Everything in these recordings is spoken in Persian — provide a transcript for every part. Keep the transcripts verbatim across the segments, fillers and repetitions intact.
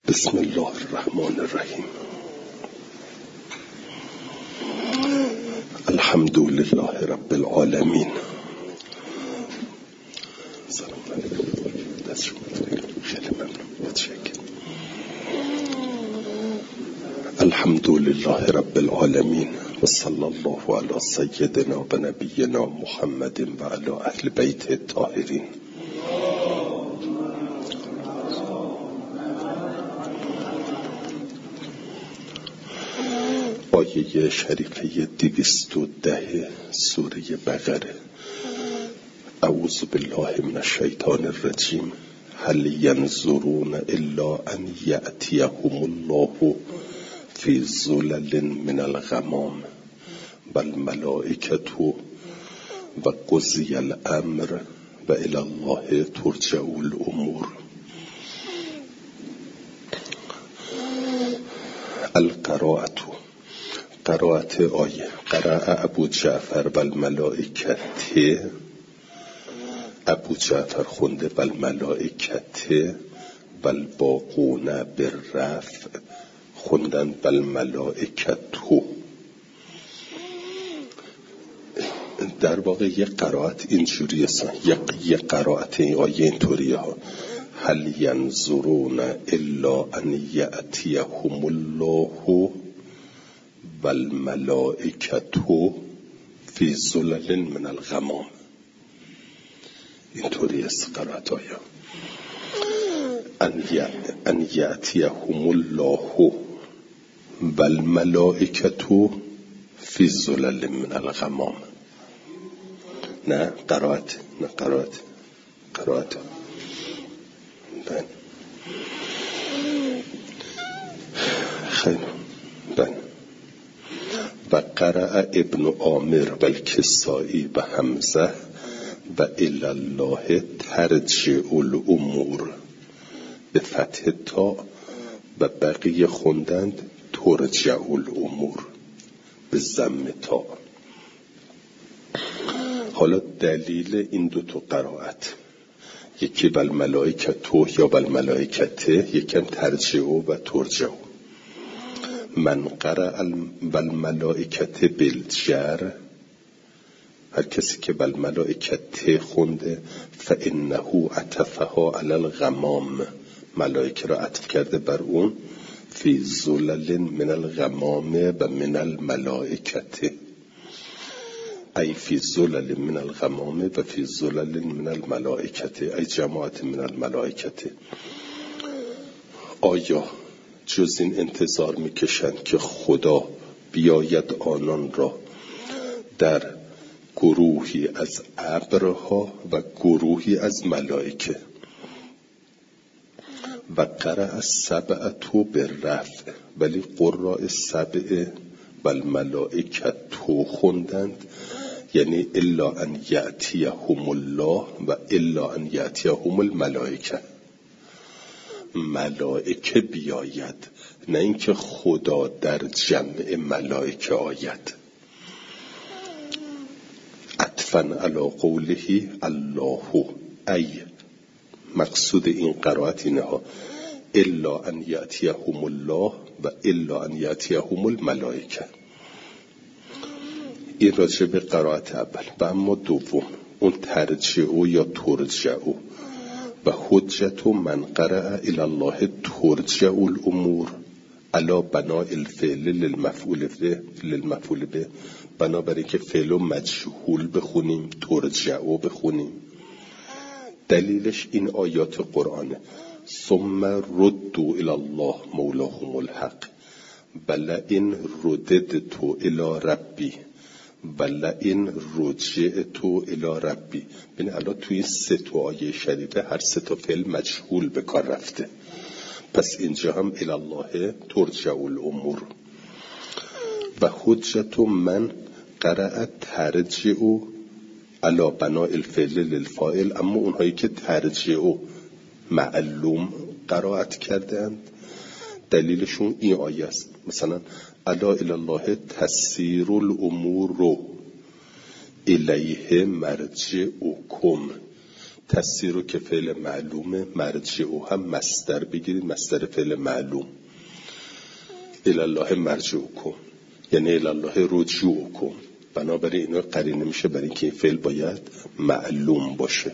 بسم الله الرحمن الرحیم. الحمد لله رب العالمین. سلام علیکم. خیلی ممنون. متشکرم. الحمد لله رب العالمین و صلی الله علی سیدنا و نبینا محمد و علی اهل بیت الطاهرین. آیه شریفه دویست و ده سوره بقره. اعوذ بالله من الشیطان الرجیم. هل ینظرون الا ان یأتیهم الله فی ظلل من الغمام والملائکة و قضی الامر و الی الله ترجع الامور. القراءة. قرائت آیه. قرأ ابو جعفر والملائکة. ابو جعفر خونده والملائکة والباقون بالرفع خوندن والملائکة. در واقع یک قرائت اینجوری است. یک قرائت این آیه اینطوریه ها. هل ینظرون الا ان یأتیهم الله والملائکة فی ظلل من الغمام. اینطوری است قرائت آیا. ان یأتیهم الله والملائکة فی ظلل من الغمام. نه قرائت نه قرائت قرائت بله خیلی بله. و قرأ ابن عامر و الکسائی و حمزه و الی الله ترجع الامور به فتح تا و بقیه خوندند ترجع الامور به ضم تا. حالا دلیل این دو تا قرائت، یکی والملائکة یا والملائکته، یکم ترجع و ترجع. من قرأ والملائکة بالجر، هر کسی که والملائکة خونده فانه عطفها علی الغمام، ملائکه را عطف کرده بر اون. فی ظلل من الغمام و من الملائکة، ای فی ظلل من الغمام و فی ظلل من الملائکة، ای جماعت من الملائکة. آیا جز این انتظار میکشند که خدا بیاید آنان را در گروهی از ابرها و گروهی از ملائکه. و قرأ السبعة بالرفع، ولی قراء سبع و الملائکة خوندند، یعنی الا ان یأتیهم الله و الا ان یأتیهم الملائکه. ملائکه بیاید، نه اینکه خدا در جمع ملائکه آید. عطفاً علی قوله الله، ای مقصود این قرائت اینه ها، الا ان یأتیهم الله و الا ان یأتیهم الملائکه. این راجع به قرائت اول. و اما دوم، اون ترجع یا ترجع و حجت من قرأ الی الله ترجع الامور علی بناء الفعل للمفعول به للمفعول به، بنابراین که فعل مجهول بخونیم، ترجع بخونیم. دلیلش این آیات قرآنه. ثم ردوا الی الله مولاهم الحق ولئن رددت الی ربی ولئن رجعت الی ربی. ببین الان توی سه تا آیه شریفه هر سه تا فعل مجهول به کار رفته، پس اینجا هم الی الله ترجع الامور. و حجت من قرأ ترجع علی بناء الفعل للفاعل، اما اونهایی که ترجع معلوم قرائت کردند دلیلشون این آیه است. مثلا الا الی الله تسیر الامور الیه مرجعکم. تسیر رو که فعل معلومه، مرجع او هم مصدر بگیرید، مصدر فعل معلوم. الالله مرجع کن یعنی الالله رجوع کن. بنابراین اینو قرینه میشه برای اینکه این فعل باید معلوم باشه.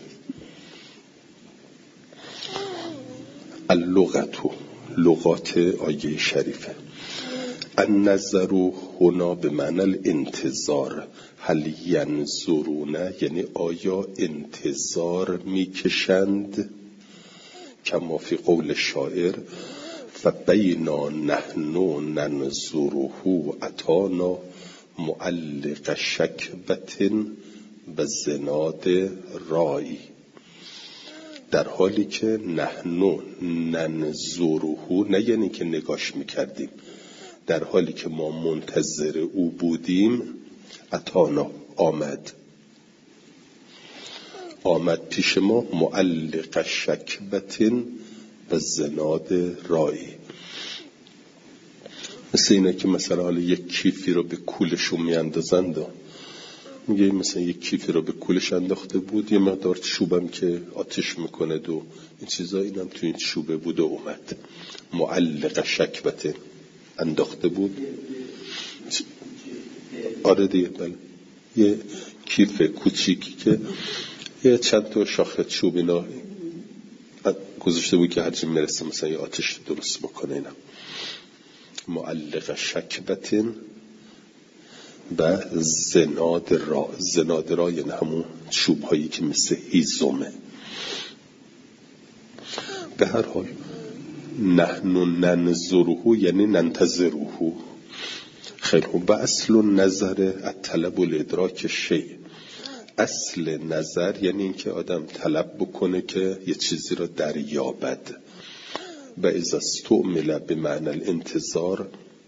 اللغتو، لغات آیه شریفه. النظر هنا به معنی الانتظار. هل ینظرون یعنی آیا انتظار میکشند؟ کما فی قول شاعر فبینا نحن ننظره اتانا معلق شکبت و زناد رای. در حالی که نحن ننظره نه یعنی که نگاش میکردیم، در حالی که ما منتظر او بودیم، اتانا آمد آمد پیش ما معلق شکبت و زناد رای. مثل اینه که مثلا حالا یک کیفی رو به کولشون میاندازند، میگه مثلا یک کیفی رو به کولش انداخته بود، یه مقدار چوبم که آتش میکنه و این چیزا، اینم تو این چوبه بود و اومد. معلق شکبت انداخته بود. آره دیگه بله، یه کیف کوچیکی که یه چند تا شاخه چوب اینا گذاشته بود که هرچی میرسه مثلا یه آتش درست بکنه. اینا معلق شکبت و زناد را. زناد را یعنی همون چوب هایی که مثل هیزمه. به هر حال نحن ننظره یعنی ننتظره. خیلی خوب. و اصل نظر الطلب الادراک شیء. اصل نظر یعنی اینکه آدم طلب بکنه که یه چیزی رو دریابد. و اذا استعمل به معنی الانتظار،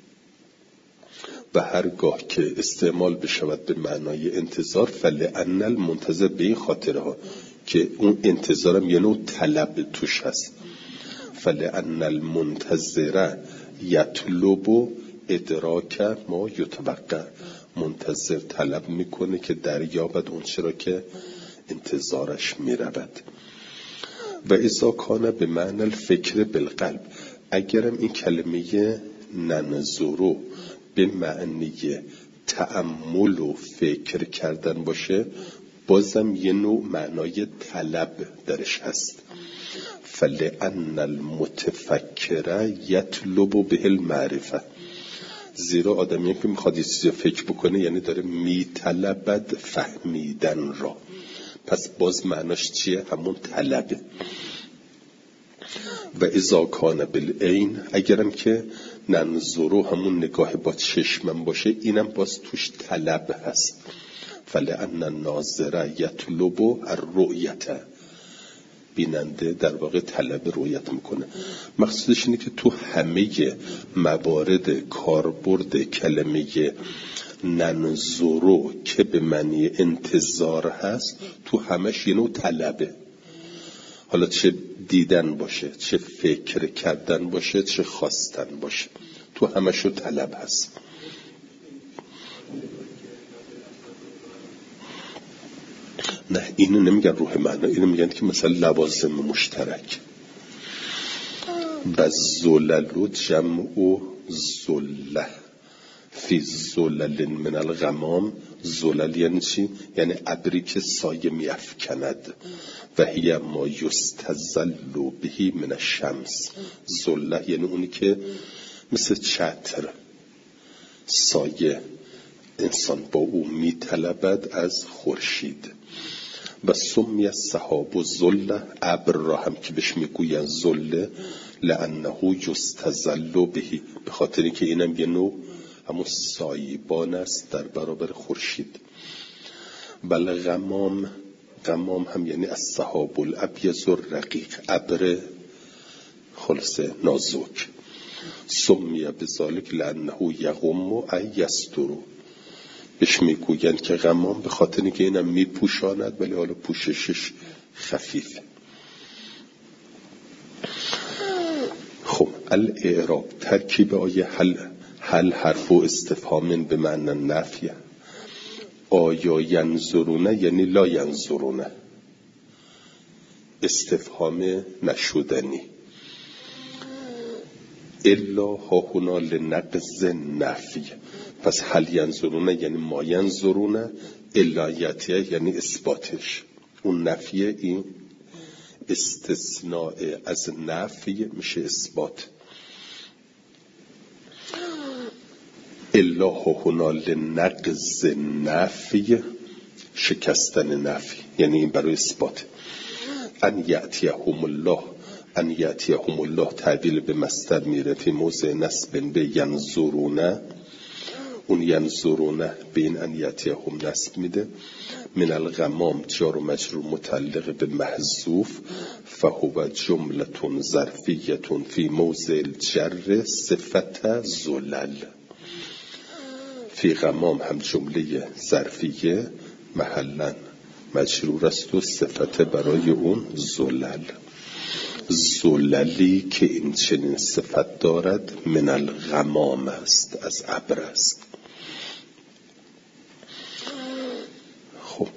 و هرگاه که استعمال بشود به معنای انتظار، فلأن المنتظر به این خاطره ها که اون انتظارم یه نوع طلب توش هست. فلأن المنتظر یطلب ادراک ما یتوقع. منتظر طلب میکنه که دریابد اون چرا که انتظارش میرود. و اذا کان به معنی الفکر بالقلب، اگرم این کلمه ننظرو به معنی تأمل و فکر کردن باشه، بازم یه نوع معنای طلب درش هست. فلأن المتفکر یطلب به المعرفه. زیرا آدمی که میخواد یه چیزی فکر بکنه یعنی داره میطلبد فهمیدن را، پس باز معناش چیه؟ همون طلبه. و اذا کان بالعین، اگرم که ننظرو همون نگاه با چشمم باشه، اینم باز توش طلب هست. فلأن الناظر یطلب الرؤیت، بیننده در واقع طلب رؤیت میکنه. مقصودش اینه که تو همه موارد کاربرد کلمه ننظرو که به معنی انتظار هست، تو همش یه نوع طلبه. حالا چه دیدن باشه، چه فکر کردن باشه، چه خواستن باشه، تو همشو طلب هست. نه اینو نمیگن روح معنا، اینو میگن که مثلا لوازم مشترک. و زلل جمع زله فی زلل من الغمام. زلل یعنی چی؟ یعنی ابری که سایه میافکند. و هی ما یستظل به من الشمس. زله یعنی اونی که مثل چتر سایه انسان با او میطلبد از خورشید. و سمی السحاب زله، ابر را هم که بهش میگوین زله، لانه یستظل به، به خاطر اینکه اینم یه نوع همون سایبان است در برابر خورشید. بل غمام، غمام هم یعنی السحاب الابیض الرقیق، ابر خلاصه نازک. سمی بذالک لانه یغم ای یستر، بهش میگوین که غمام به خاطر اینکه اینم میپوشاند ولی حالا پوششش خفیفه. خب الاعراب ترکیب آیه هل، هل حرف و استفهام به معنی نفی. آیا ینظرونه یعنی لا ینظرونه. استفهام نشدنی. الا ها هنا لنقض نفی. پس هل ینظرون یعنی ما ینظرون، الا یاتیه یعنی اثباتش. اون نفی این استثناء از نفی میشه اثبات. الا ها هنا لنقض نفی، شکستن نفی، یعنی این برای اثبات. ان یاتیهم الله، ان یاتیهم الله تعبیل به مصدر میره فی موضع نصب به ینظرون. اون ینظرون به این ان یاتیهم نصب میده. من الغمام جار و مجرور متعلق به محذوف، فهو جملة ظرفیة فی موضع الجر صفت زلل. فی غمام هم جمله ظرفیه محلا مجرور است و صفت برای اون زلل. زللی که این چنین صفت دارد من الغمام است، از ابر است. خب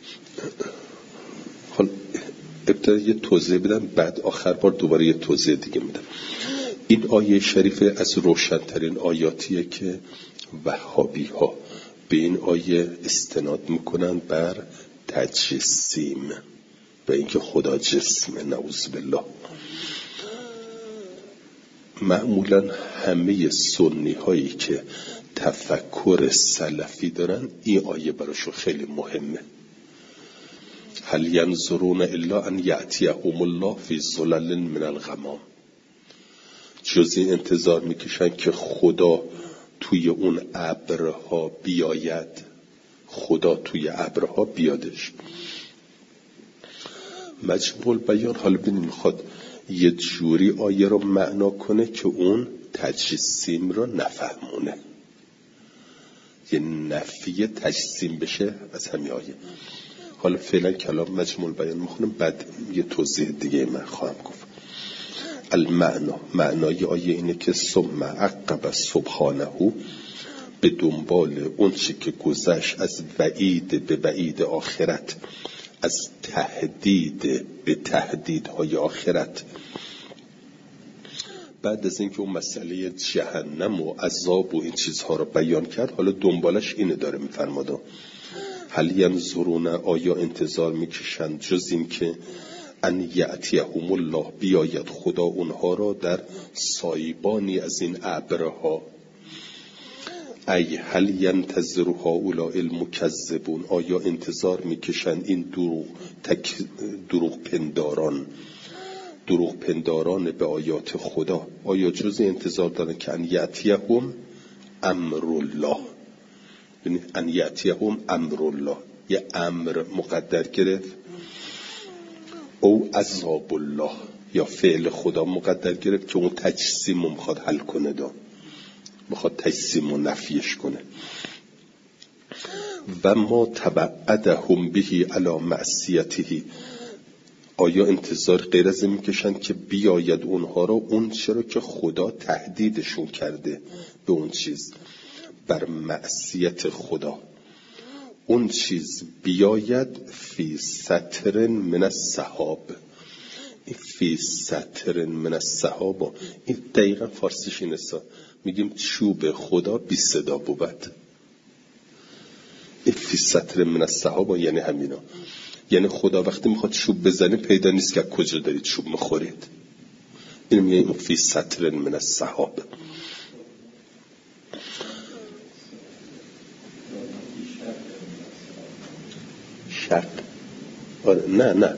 حالا ابتدا یه توضیح بدم، بعد آخر بار دوباره یه توضیح دیگه میدم. این آیه شریفه از روشن‌ترین آیاتیه که وهابی ها به این آیه استناد میکنن بر تجسیم، به اینکه خدا جسمه، نعوذ بالله. معمولا همه سنی هایی که تفکر سلفی دارن این آیه براشون خیلی مهمه. هل ینظرون الا ان یأتیهم الله فی ظلل من الغمام. جز این انتظار میکشن که خدا توی اون ابرها بیاید، خدا توی ابرها بیادش. مجموع البیان حالا ببینیم میخواد یه جوری آیه رو معنا کنه که اون تجسیم رو نفهمونه، یه نفی تجسیم بشه از همین آیه. حالا فعلا کلام مجموع البیان میخونم، بعد یه توضیح دیگه من خواهم گفت. المعنا، معنای آیه اینه که ثم عقب سبحانه، به دنبال اون چی که گذشت از وعید به وعید آخرت، از تهدید به تهدیدهای آخرت، بعد از اینکه اون مسئله جهنم و عذاب و این چیزها رو بیان کرد، حالا دنبالش اینه داره میفرماده. هل ینظرون، آیا انتظار میکشند جز این که ان یأتیهم الله، بیاید خدا اونها را در سایبانی از این ابرها. ای هل ینتظر هؤلاء المکذبون، آیا انتظار میکشند این دروغ تک دروغ پنداران دروغ پنداران به آیات خدا، آیا جز انتظار دارن که ان یأتیهم امر الله، یعنی ان یأتیهم امر الله، یه امر مقدر گرفت، او عذاب الله، یا فعل خدا مقدر گرفت که اون تجسیم رو میخواد حل کنه، دا میخواد تجسیم رو نفیش کنه. و ما تبعدهم بهی علی معصیته، آیا انتظار غیر از این میکشند که بیاید اونها رو اون چرا که خدا تهدیدشون کرده به اون چیز، بر معصیت خدا، اون چیز بیاید فی سطر من السحاب. این فی سطر من السحاب، این دقیقا فارسیش اینه، میگیم چوب خدا بی صدا بود. این فی سطر من السحاب یعنی همینا، یعنی خدا وقتی میخواد چوب بزنه پیدا نیست که کجا دارید چوب میخورید. این میگه این فی سطر من السحاب. شرط آره نه نه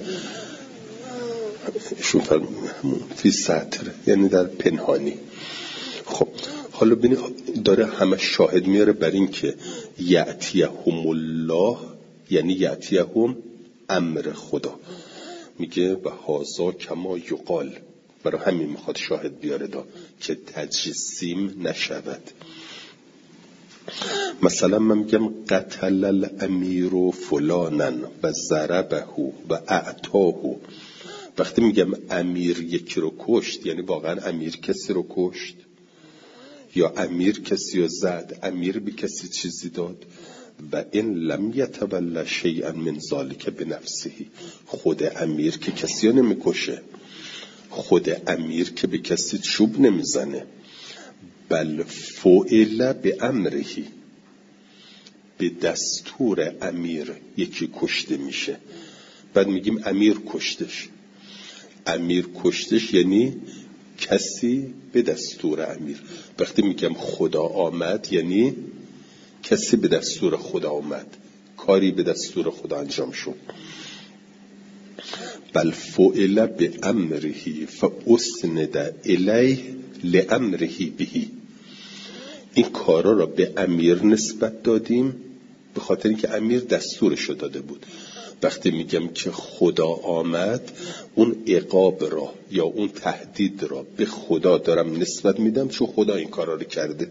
شون فرمون فی سطر یعنی در پنهانی. خب حالا ببینید داره همه شاهد میاره بر این که یأتیهم الله یعنی یأتیهم امر خدا. میگه و هازا کما یقال، برای همین میخواد شاهد بیاره دا که تجسیم نشود. مثلا من میگم قتل الامیر فلانن و ضربه و اعطاه، وقتی میگم امیر یکی رو کشت یعنی واقعا امیر کسی رو کشت، یا امیر کسی رو زد، امیر به کسی چیزی داد. و این لم یتولی شیئا من ذلک بنفسه، خود امیر که کسی رو نمیکشه، خود امیر که به کسی چوب نمیزنه، بل فعل به امرهی، به دستور امیر یکی کشته میشه. بعد میگیم امیر کشتش. امیر کشتش یعنی کسی به دستور امیر. وقتی میگم خدا آمد یعنی کسی به دستور خدا آمد، کاری به دستور خدا انجام شد. بل فعل به امرهی فاسند الیه لامرهی بهی، این کارا را به امیر نسبت دادیم به خاطر اینکه امیر دستورشو داده بود. وقتی میگم که خدا آمد، اون عقاب را یا اون تهدید را به خدا دارم نسبت میدم چون خدا این کارا رو کرده.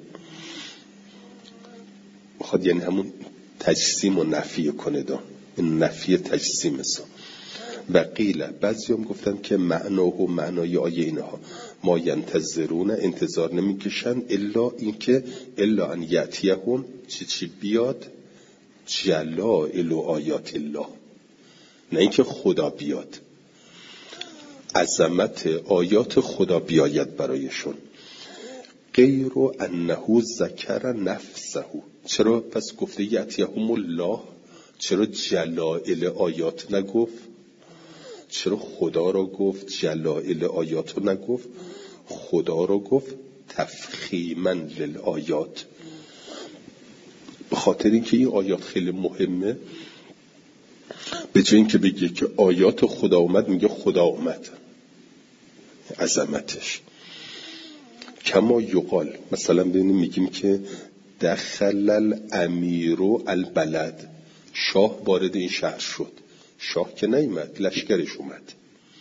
بخواد یعنی همون تجسیم و نفی کنه دا، این نفی تجسیم است. و قیل بعضی هم گفتن که معناه و معنای آیه اینها ما ینتظرون، انتظار نمیکشن الا اینکه الا ان یأتیهم چی چی بیاد جلائل آیات الله، نه اینکه خدا بیاد، عظمت آیات خدا بیاید برایشون. غیر انه ذکر نفسه، چرا پس گفته یأتیهم الله؟ چرا جلائل آیات نگفت؟ چرا خدا را گفت جلائل آیات رو نگفت؟ خدا را گفت تفخیما للآیات، به خاطر اینکه این آیات خیلی مهمه. به جای اینکه بگه که آیات خدا اومد، میگه خدا اومد، عظمتش. کما یقال، مثلا ببینیم میگیم که دخل الامیر البلد، شاه وارد این شهر شد. شاه که نیامد، لشکرش اومد.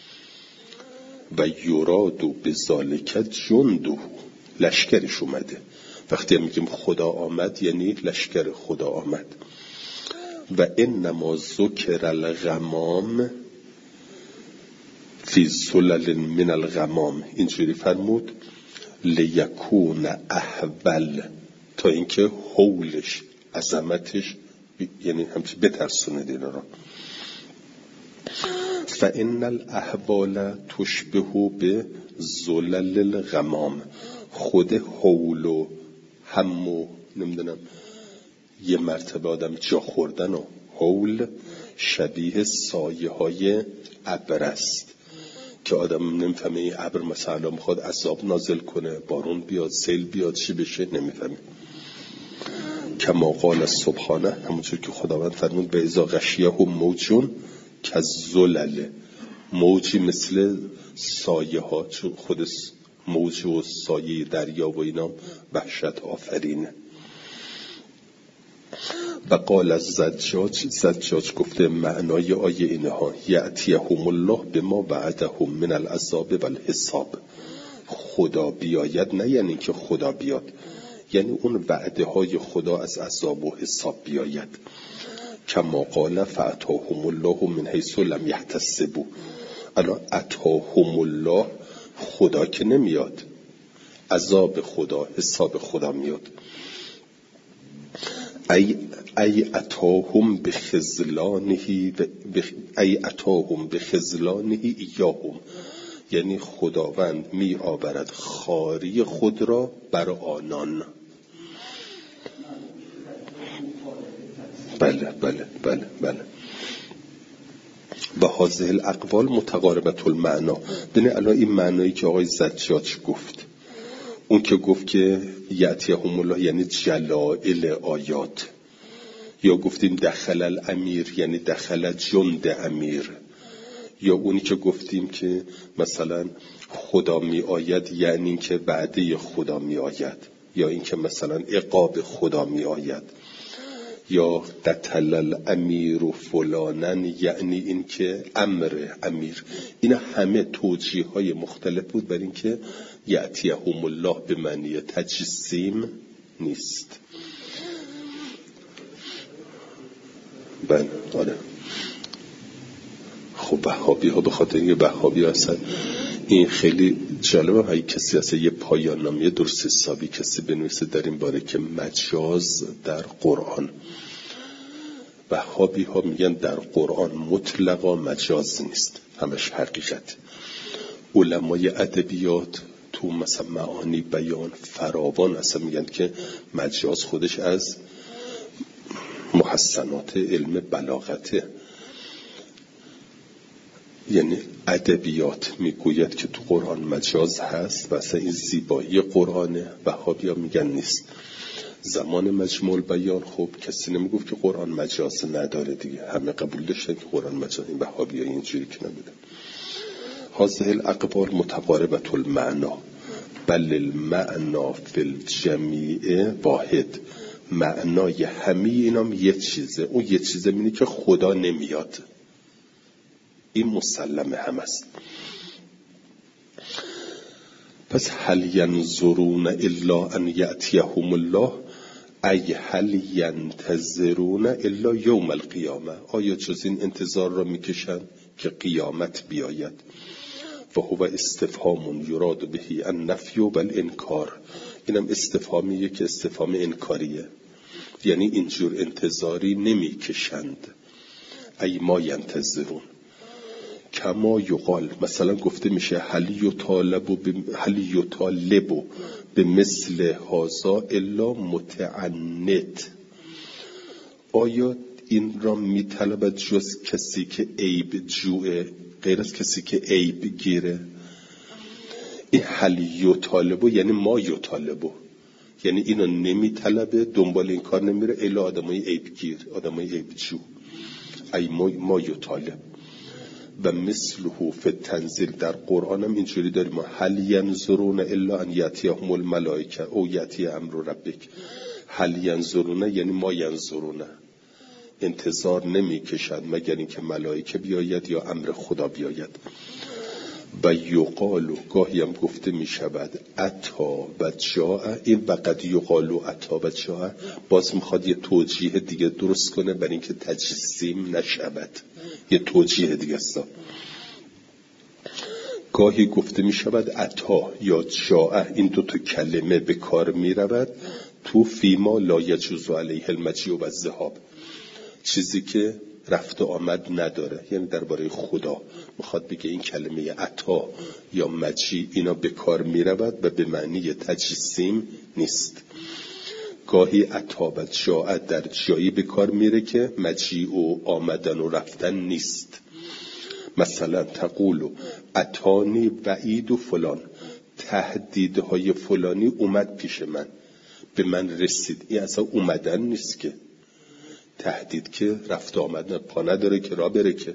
و یرادو بذالک جنده، لشکرش اومده. وقتی میگیم خدا آمد یعنی لشکر خدا آمد. و انما ذکر الغمام فی سلل من الغمام، اینجوری فرمود لیکون احول، تا اینکه حولش، عظمتش یعنی همچه بترسونه دینا را. فان الاحوال تشبه به زلل الغمام، خود حول و هم و نمیدونم یه مرتبه آدم جا خوردن و حول شبیه سایه های ابر است که آدم نمیفهمه این ابر مثلا میخواد عذاب نازل کنه، بارون بیاد، سیل بیاد، چی بشه نمیفهمه. کما قال سبحانه، همونجور که خداوند فرمود به اذا غشیه موجون که زلل، موجی مثل سایه ها، چون خود موج و سایه دریا و اینا وحشت آفرینه. و قال از زجاج، زجاج گفته معنای آیه اینها یأتیهم الله بما وعدهم من العذاب والحساب، خدا بیاید نه یعنی که خدا بیاد، یعنی اون وعده های خدا از عذاب و حساب بیاید. کما قال فاتاهم الله من حیث لم یحتسبوا، الان اتاهم الله، خدا که نمیاد، عذاب خدا، حساب خدا میاد. ای ای اتاهم بخذلانه ای اتاهم بخذلانه ایاهم، یعنی خداوند می آورد خاری خود را بر آنان. بله بله بله بله. و هذه الاقوال متقاربه المعنا، یعنی الان این معنایی که آقای زجاج گفت، اون که گفت که یأتیهم الله یعنی جلائل آیات، یا گفتیم دخل الامیر یعنی دخل جند امیر، یا اونی که گفتیم که مثلا خدا می آید یعنی که وعده خدا می آید، یا این که مثلا عقاب خدا می آید، یا قتل الامیر و فلانن یعنی این که امر امیر. این همه توجیه های مختلف بود بر این که یأتیهم الله به معنی تجسیم نیست. بله آره. خب وهابی ها به خاطر اینکه وهابی هستن، این خیلی جالبه، هایی کسی هست یه پایان نامه درست حسابی کسی بنویسه در این باره که مجاز در قرآن، وهابی ها میگن در قرآن مطلقا مجاز نیست، همش حقیقت. علمای ادبیات تو مثلا معانی بیان فراوان اصلا میگن که مجاز خودش از محسنات علم بلاغته. یعنی ادبیات میگوید که تو قرآن مجاز هست و اصلا این زیبایی قرآنه. وهابیا میگن نیست. زمان مجموع بیان خب کسی نمیگفت که قرآن مجاز نداره دیگه، همه قبول داشتن که قرآن مجاز. این وهابیا اینجوری که نبودن. هذه الاقوال متقاربة المعنا بل المعنا فی الجمیع واحد. معنای همه اینام یه چیزه، اون یه چیزه اینه که خدا نمیاد. این مسلمه هم است. پس هل ینظرون الا ان یأتیهم الله ای هل ینتظرون الا یوم القیامه. آیا جز این انتظار را میکشن که قیامت بیاید؟ و هو استفهام یراد بهی النفی و الانکار. اینم استفهامیه که استفهام انکاریه، یعنی اینجور انتظاری نمیکشند. ای ما ینتظرون کما یقال، مثلا گفته میشه هل یطالب هل یطالب به مثل هذا الا متعنت. آیا این را میطلبد جز کسی که عیب جوه، غیر از کسی که عیب گیره؟ این هل یطالب یعنی ما یطالب، یعنی اینو نمیطلبه، دنبال این کار نمیره الا آدمای عیب گیر، آدمای عیب جو. ای ما, ما یطالب. و مثله فی التنزیل، در قرآن هم اینجوری داریم هل ینظرون الا ان یأتیهم الملائکه او یأتی امر ربک. هل ینظرون یعنی ما ینظرون، انتظار نمی کشند مگر اینکه ملائکه بیاید یا امر خدا بیاید. و یقالو، گاهی هم گفته می شود اتا و جاء. این وقد یقالو اتا و جاء باز میخواد یه توجیه دیگه درست کنه برای اینکه تجسیم نشود، یه توجیه دیگه است. گاهی گفته می شود اتا یا جاء، این دو تا کلمه به کار می رود تو فیما لا یجوز علیه المجیء و الذهاب، چیزی که رفت و آمد نداره. یعنی درباره خدا میخواد بگه این کلمه عطا یا مجیء اینا به کار میرود و به معنی تجسیم نیست. گاهی عطا و جاء در جایی به کار میره که مجیء و آمدن و رفتن نیست. مثلا تقولو اتانی وعید و فلان، تهدیدهای فلانی اومد پیش من، به من رسید. این اصلا اومدن نیست که، تهدید که رفت آمد پا نداره که را بره که.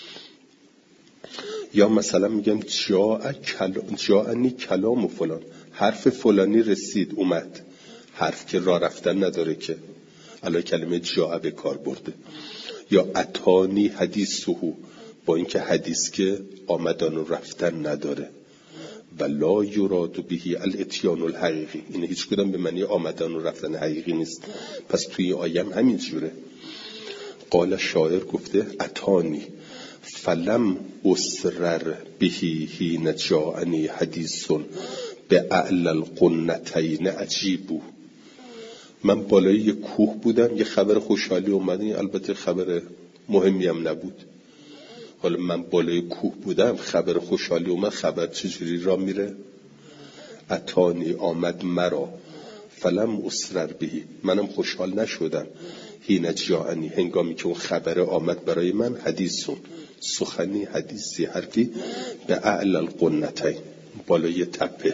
یا مثلا میگم جاء کلام، جاءنی کلام و فلان، حرف فلانی رسید اومد، حرف که را رفتن نداره که، الان کلمه جاء به کار برده. یا اتانی حدیثهو، با اینکه حدیث که آمدن و رفتن نداره. و لا یراد بهی الاتیان الحقیقی، این هیچ کدام به معنی آمدن و رفتن حقیقی نیست. پس توی آیم همین جوره. قال شاعر گفته اتانی فلم اسرر بهی حین جاءنی حدیثون به اعلی القنتین عجیبو. من بالای یک کوه بودم، یه خبر خوشحالی اومده، البته خبر مهمی هم نبود. حالا من بالای کوه بودم، خبر خوشحالی اومد، خبر چجوری را میره؟ اتانی آمد مرا، فلم اسرر بهی منم خوشحال نشدم، حین جاءنی هنگامی که اون خبر آمد برای من، حدیثون سخنی، حدیثی، حرفی، به اعلی القنتین بالای تپه.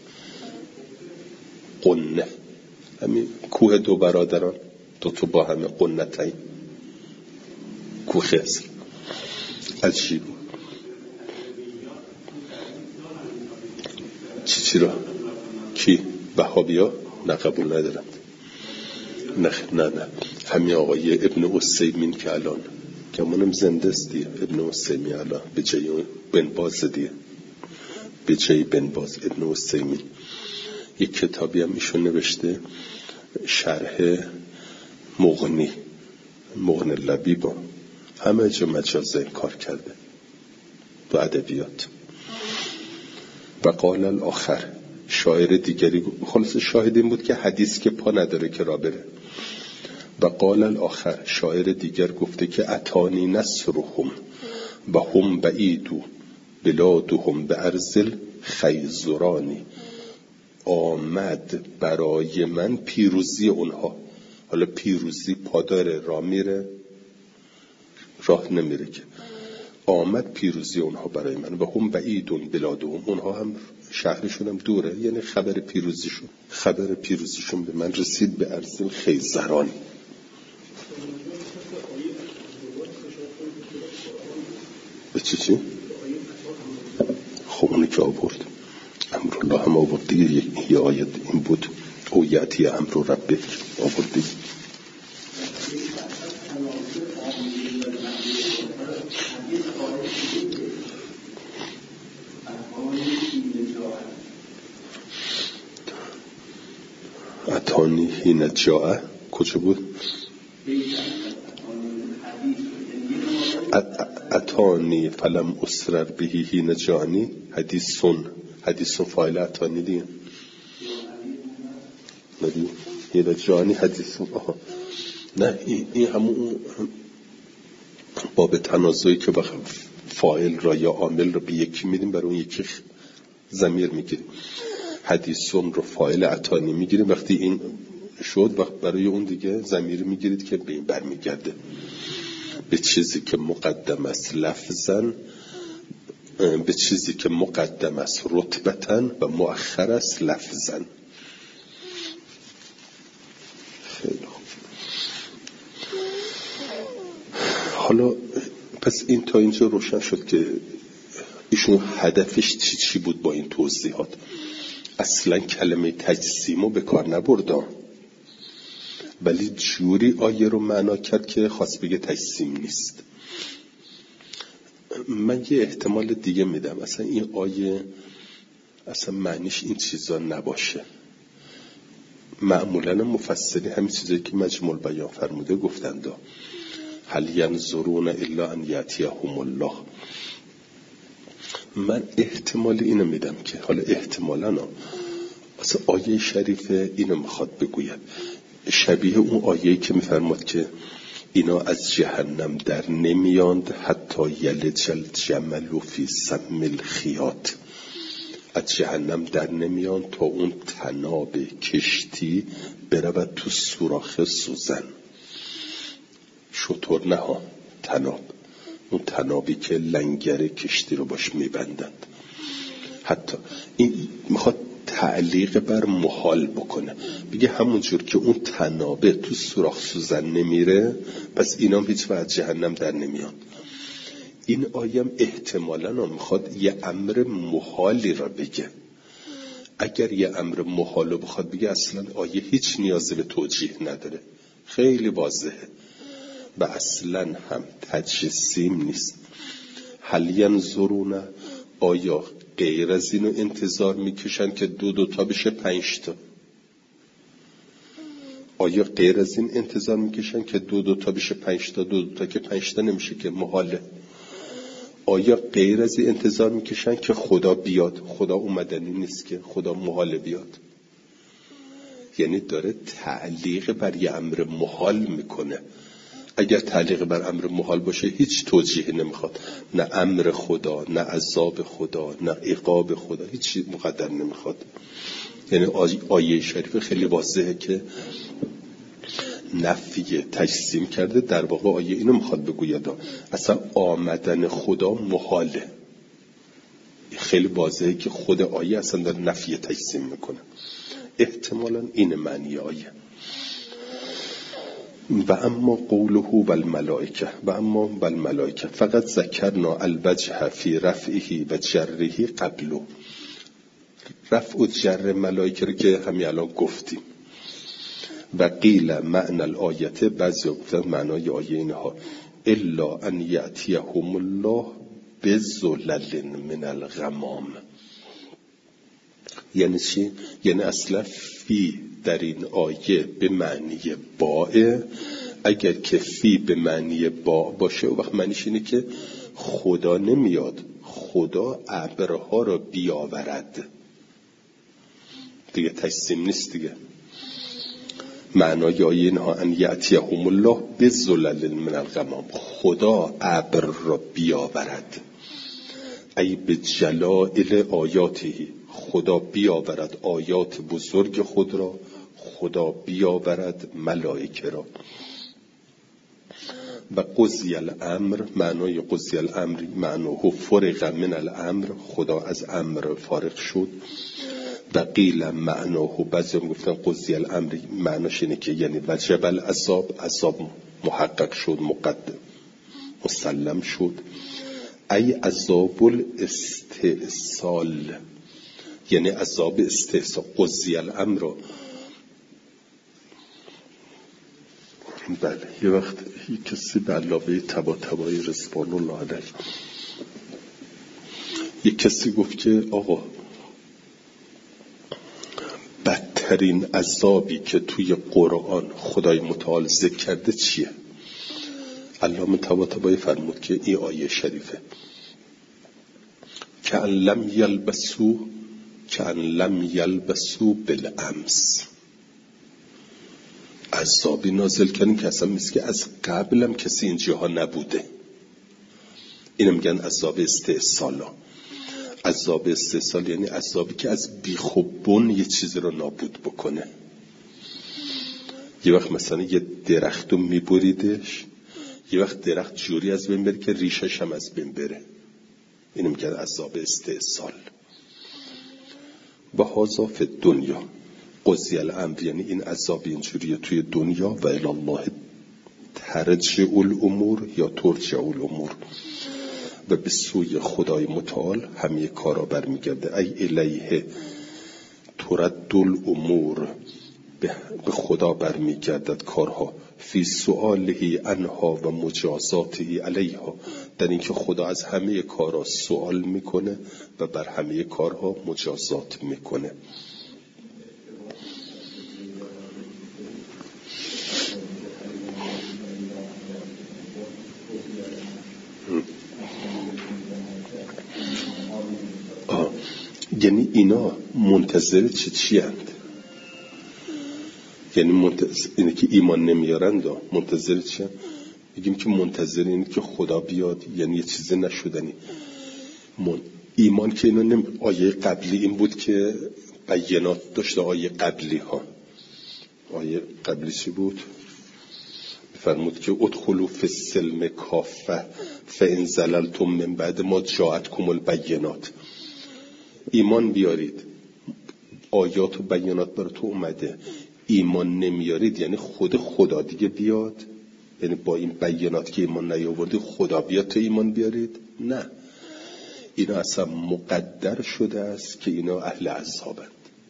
قنه همین کوه دو برادران، دو تو با همه قنتین، کوه خضر. عجیب. چی چی را؟ کی؟ وهابیا؟ نه قبول ندارم. نه نه نه همین آقای ابن عثیمین که الان که منم زنده است دیگه، ابن عثیمین الان به جای بن باز دیگه، به جای بن باز ابن عثیمین یک کتابی هم ایشون نوشته، شرح مغنی، مغنی لبیبا، همه جا مجاز انکار کرده تو ادبیات. و قال الاخر، شاعر دیگری، خلاص شاهد این بود که حدیث که پا نداره که را بره. و قال الاخر، شاعر دیگر گفته که اتانی نصرهم و هم بعیدو بلادهم به ارض خیزرانی، آمد برای من پیروزی اونها. حالا پیروزی پاداره، راه میره راه نمیره که، آمد پیروزی اونها برای من و هم بعیدون بلادهم، اونها هم شهرشون هم دوره، یعنی خبر پیروزیشون خبر پیروزیشون به من رسید به ارض خیزران. به چی چی؟ خب اونی که آورد امرالله هم آورد دیگه، یه آیت این بود او یعطی امر ربک آورد دیگه. اتانی حین جاء کجا بود؟ اتانی فلم اسرر بهی حین جانی، حدیثون حدیثون فایل اتانی دیگه ندید حین جانی حدیثون. آها نه این, این همون باب تنازعی که بخ فاعل را یا عامل را به یکی میدیم برای اون یکی ضمیر میگیریم. حدیثون رو فاعل اتانی میگیریم، وقتی این شد وقت برای اون دیگه ضمیر میگیرید که به این برمیگرده، به چیزی که مقدم است لفظاً، به چیزی که مقدم است رتبتاً و مؤخر است لفظاً. خیلی خوب. حالا پس این تا اینجا روشن شد که ایشون هدفش چی چی بود با این توضیحات. اصلا کلمه تجسیمو به کار نبردم، ولی جوری آیه رو معنا کرد که خواست بگه تجسیم نیست. من یه احتمال دیگه میدم، اصلا این آیه اصلا معنیش این چیزا نباشه. معمولا مفسری همین چیزایی که مجموع بیان فرموده گفتند، هل ینظرون الا ان یأتیهم الله. من احتمال اینو میدم که حالا احتمالاً اصلا آیه شریفه اینو میخواد بگوید، شبیه اون آیه‌ای که میفرماد که اینا از جهنم در نمیاند حتی یلج الجمل فی سم الخیاط، از جهنم در نمیاند تا اون تناب کشتی برود تو سوراخ سوزن. شطور نه ها، تناب، اون تنابی که لنگر کشتی رو باش میبندند. حتی این میخواد تعلیق بر محال بکنه، بگه همونجور که اون تنابه تو سوراخ سوزن نمیره، پس اینام هیچ وقت جهنم در نمیان. این آیم احتمالاً میخواد یه امر محالی را بگه. اگر یه امر محال رو بخواد بگه، اصلا آیه هیچ نیازی به توجیه نداره، خیلی واضحه و اصلا هم تجسیم نیست. هل ینظرون، آیا غیر از اینو انتظار میکشن که دو دو تا بشه پنج تا؟ آیا غیر از این انتظار میکشن که دو دو تا بشه پنج تا؟ دو دو تا که پنج تا نمیشه که، محاله. آیا غیر از این انتظار میکشن که خدا بیاد؟ خدا اومدنی نیست که، خدا محاله بیاد. یعنی داره تعلیق بر یه امر محال میکنه. اگر تعلیق بر امر محال باشه هیچ توجیهی نمیخواد، نه امر خدا، نه عذاب خدا، نه عقاب خدا، هیچ مقدر نمیخواد. یعنی آیه شریف خیلی واضحه که نفی تجسیم کرده. در واقع آیه اینو میخواد بگوید اصلا آمدن خدا محاله. خیلی واضحه که خود آیه اصلا داره نفی تجسیم میکنه. احتمالاً این معنی آیه. و اما قوله و الملائکه و اما بالملائکه فقط ذکرنا الوجه فی رفعه و جره قبله. رفع و جر ملائکه رو که همین الان گفتیم. و قیل معنی الآیته، بعضی گفتن معنای آیه اینها، الا ان یأتیهم الله بظلل من الغمام. یعنی چی؟ یعنی اصلا فی در این آیه به معنی باء. اگر که فی به معنی باء باشه و وقت معنیش اینه که خدا نمیاد، خدا ابرها را بیاورد دیگه، تجسیم نیست دیگه. معنای آیه اینها ان یأتیهم الله بظلل من الغمام، خدا ابر را بیاورد، ای به جلائل آیاته، خدا بیاورد آیات بزرگ خود را، خدا بیاورد ملائکه را. و قضی الامر، معنای قضی الامر معناه فرق من الامر، خدا از امر فارغ شد. و قیل معناه، بعضی هم گفتن قضی الامر معناش اینه که یعنی وجب العذاب، عذاب محقق شد، مقدم مسلم شد. ای عذاب الاستئصال، یعنی عذاب استئصال. قضی الامر، بله یه وقت یک کسی به علاوه تبا تبای رضوان الله علیه، یک کسی گفت که آقا بدترین عذابی که توی قرآن خدای متعال ذکر کرده چیه؟ علامه تبا تبایی فرمود که این آیه شریفه که ان لم یلبسو که ان لم یلبسو بالامس، عذابی نازل کردن که اصلا مثل که از قبلم کسی اینجاها نبوده. اینو میگن عذاب استئصال. عذاب استئصال یعنی عذابی که از بیخوبون یه چیزی رو نابود بکنه. یه وقت مثلا یه درخت رو میبریدش، یه وقت درخت جوری از بین بره که ریشش هم از بین بره. اینو میگن عذاب استئصال. و هذا فی دنیا قضی الامر، یعنی این عذاب اینجوریه توی دنیا. و الی الله ترجع الامور یا ترجع الامور، و به سوی خدای متعال همه کارا برمیگرده. ای الیه ترد الامور، به خدا برمیگردد کارها. فی سؤاله عنها و مجازاته علیها، در اینکه خدا از همه کارها سوال میکنه و بر همه کارها مجازات میکنه. یعنی اینا منتظر چی چی هند؟ یعنی منتظر اینه که ایمان نمیارند، منتظر چی هند؟ بگیم که منتظر اینه که خدا بیاد، یعنی یه چیزی نشدنی. من... ایمان که اینا نمی... آیه قبلی این بود که بینات داشته. آیه قبلی ها، آیه قبلی چی بود؟ فرمود که ادخلوا فی السلم کافه فان زللتم من بعد ما جاءتکم البینات. ایمان بیارید، آیات و بیانات برای تو اومده. ایمان نمیارید یعنی خود خدا دیگه بیاد، یعنی با این بیانات که ایمان نیاوردید خدا بیاد تو ایمان بیارید؟ نه، اینا اصلا مقدر شده است که اینا اهل عذابند.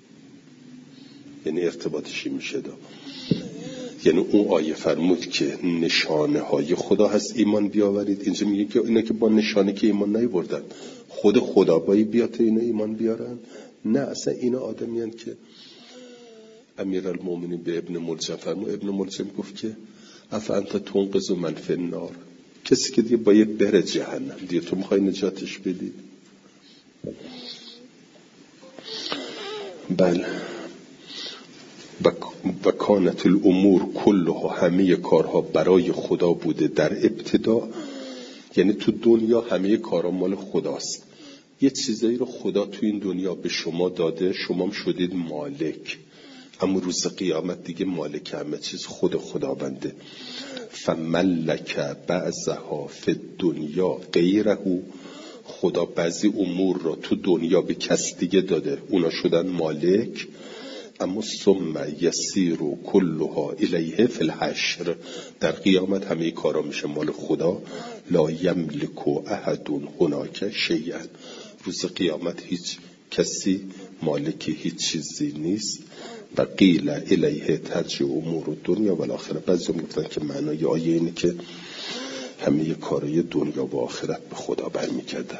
یعنی ارتباطشی میشه دا. یعنی اون آیه فرمود که نشانه های خدا هست ایمان بیاورید، اینجا میگه که اینا که با نشانه که ایمان نیاوردن خود خدا بایی بیاد اینا ایمان بیارن؟ نه، اصلا اینا آدمی هستند که امیرالمومنین به ابن ملجم فرمود، ابن ملجم گفت که افانت تنقذ من فی النار، کسی که دیگه باید بره جهنم دیگه تو میخوای نجاتش بدی؟ بله. و کانت الامور کلها، همه کارها برای خدا بوده در ابتدا. یعنی تو دنیا همه کارها مال خداست. یه چیزایی رو خدا تو این دنیا به شما داده، شما هم شدید مالک. اما روز قیامت دیگه مالک همه چیز خود خداونده. فملک بعضها فی دنیا غیره، خدا بعضی امور رو تو دنیا به کس دیگه داده، اونا شدن مالک. اما ثم یسیر کلها الیه فی الحشر، در قیامت همه کارا میشه مال خدا. لا یملک احد هناک شیئا، روز قیامت هیچ کسی مالک هیچ چیزی نیست. و قیل الیه ترجع امور دنیا و الاخره. بعضی هم گفتن که معنای آیه اینه که همه کارای دنیا و آخرت به خدا برمیگردن.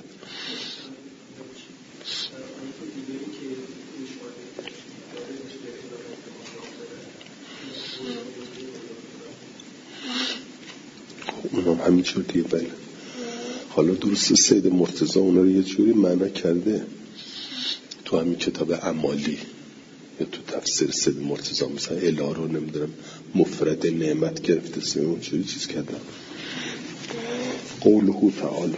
اونم همینجور دیگه. بله، حالا درست سید مرتضی اونا رو یه جوری معنا کرده تو همین کتاب اعمالی، یا تو تفسیر سید مرتضی مثلا اله رو نمیدونم مفرد نعمت گرفته سیمون چوری چیز کردن. قوله تعالی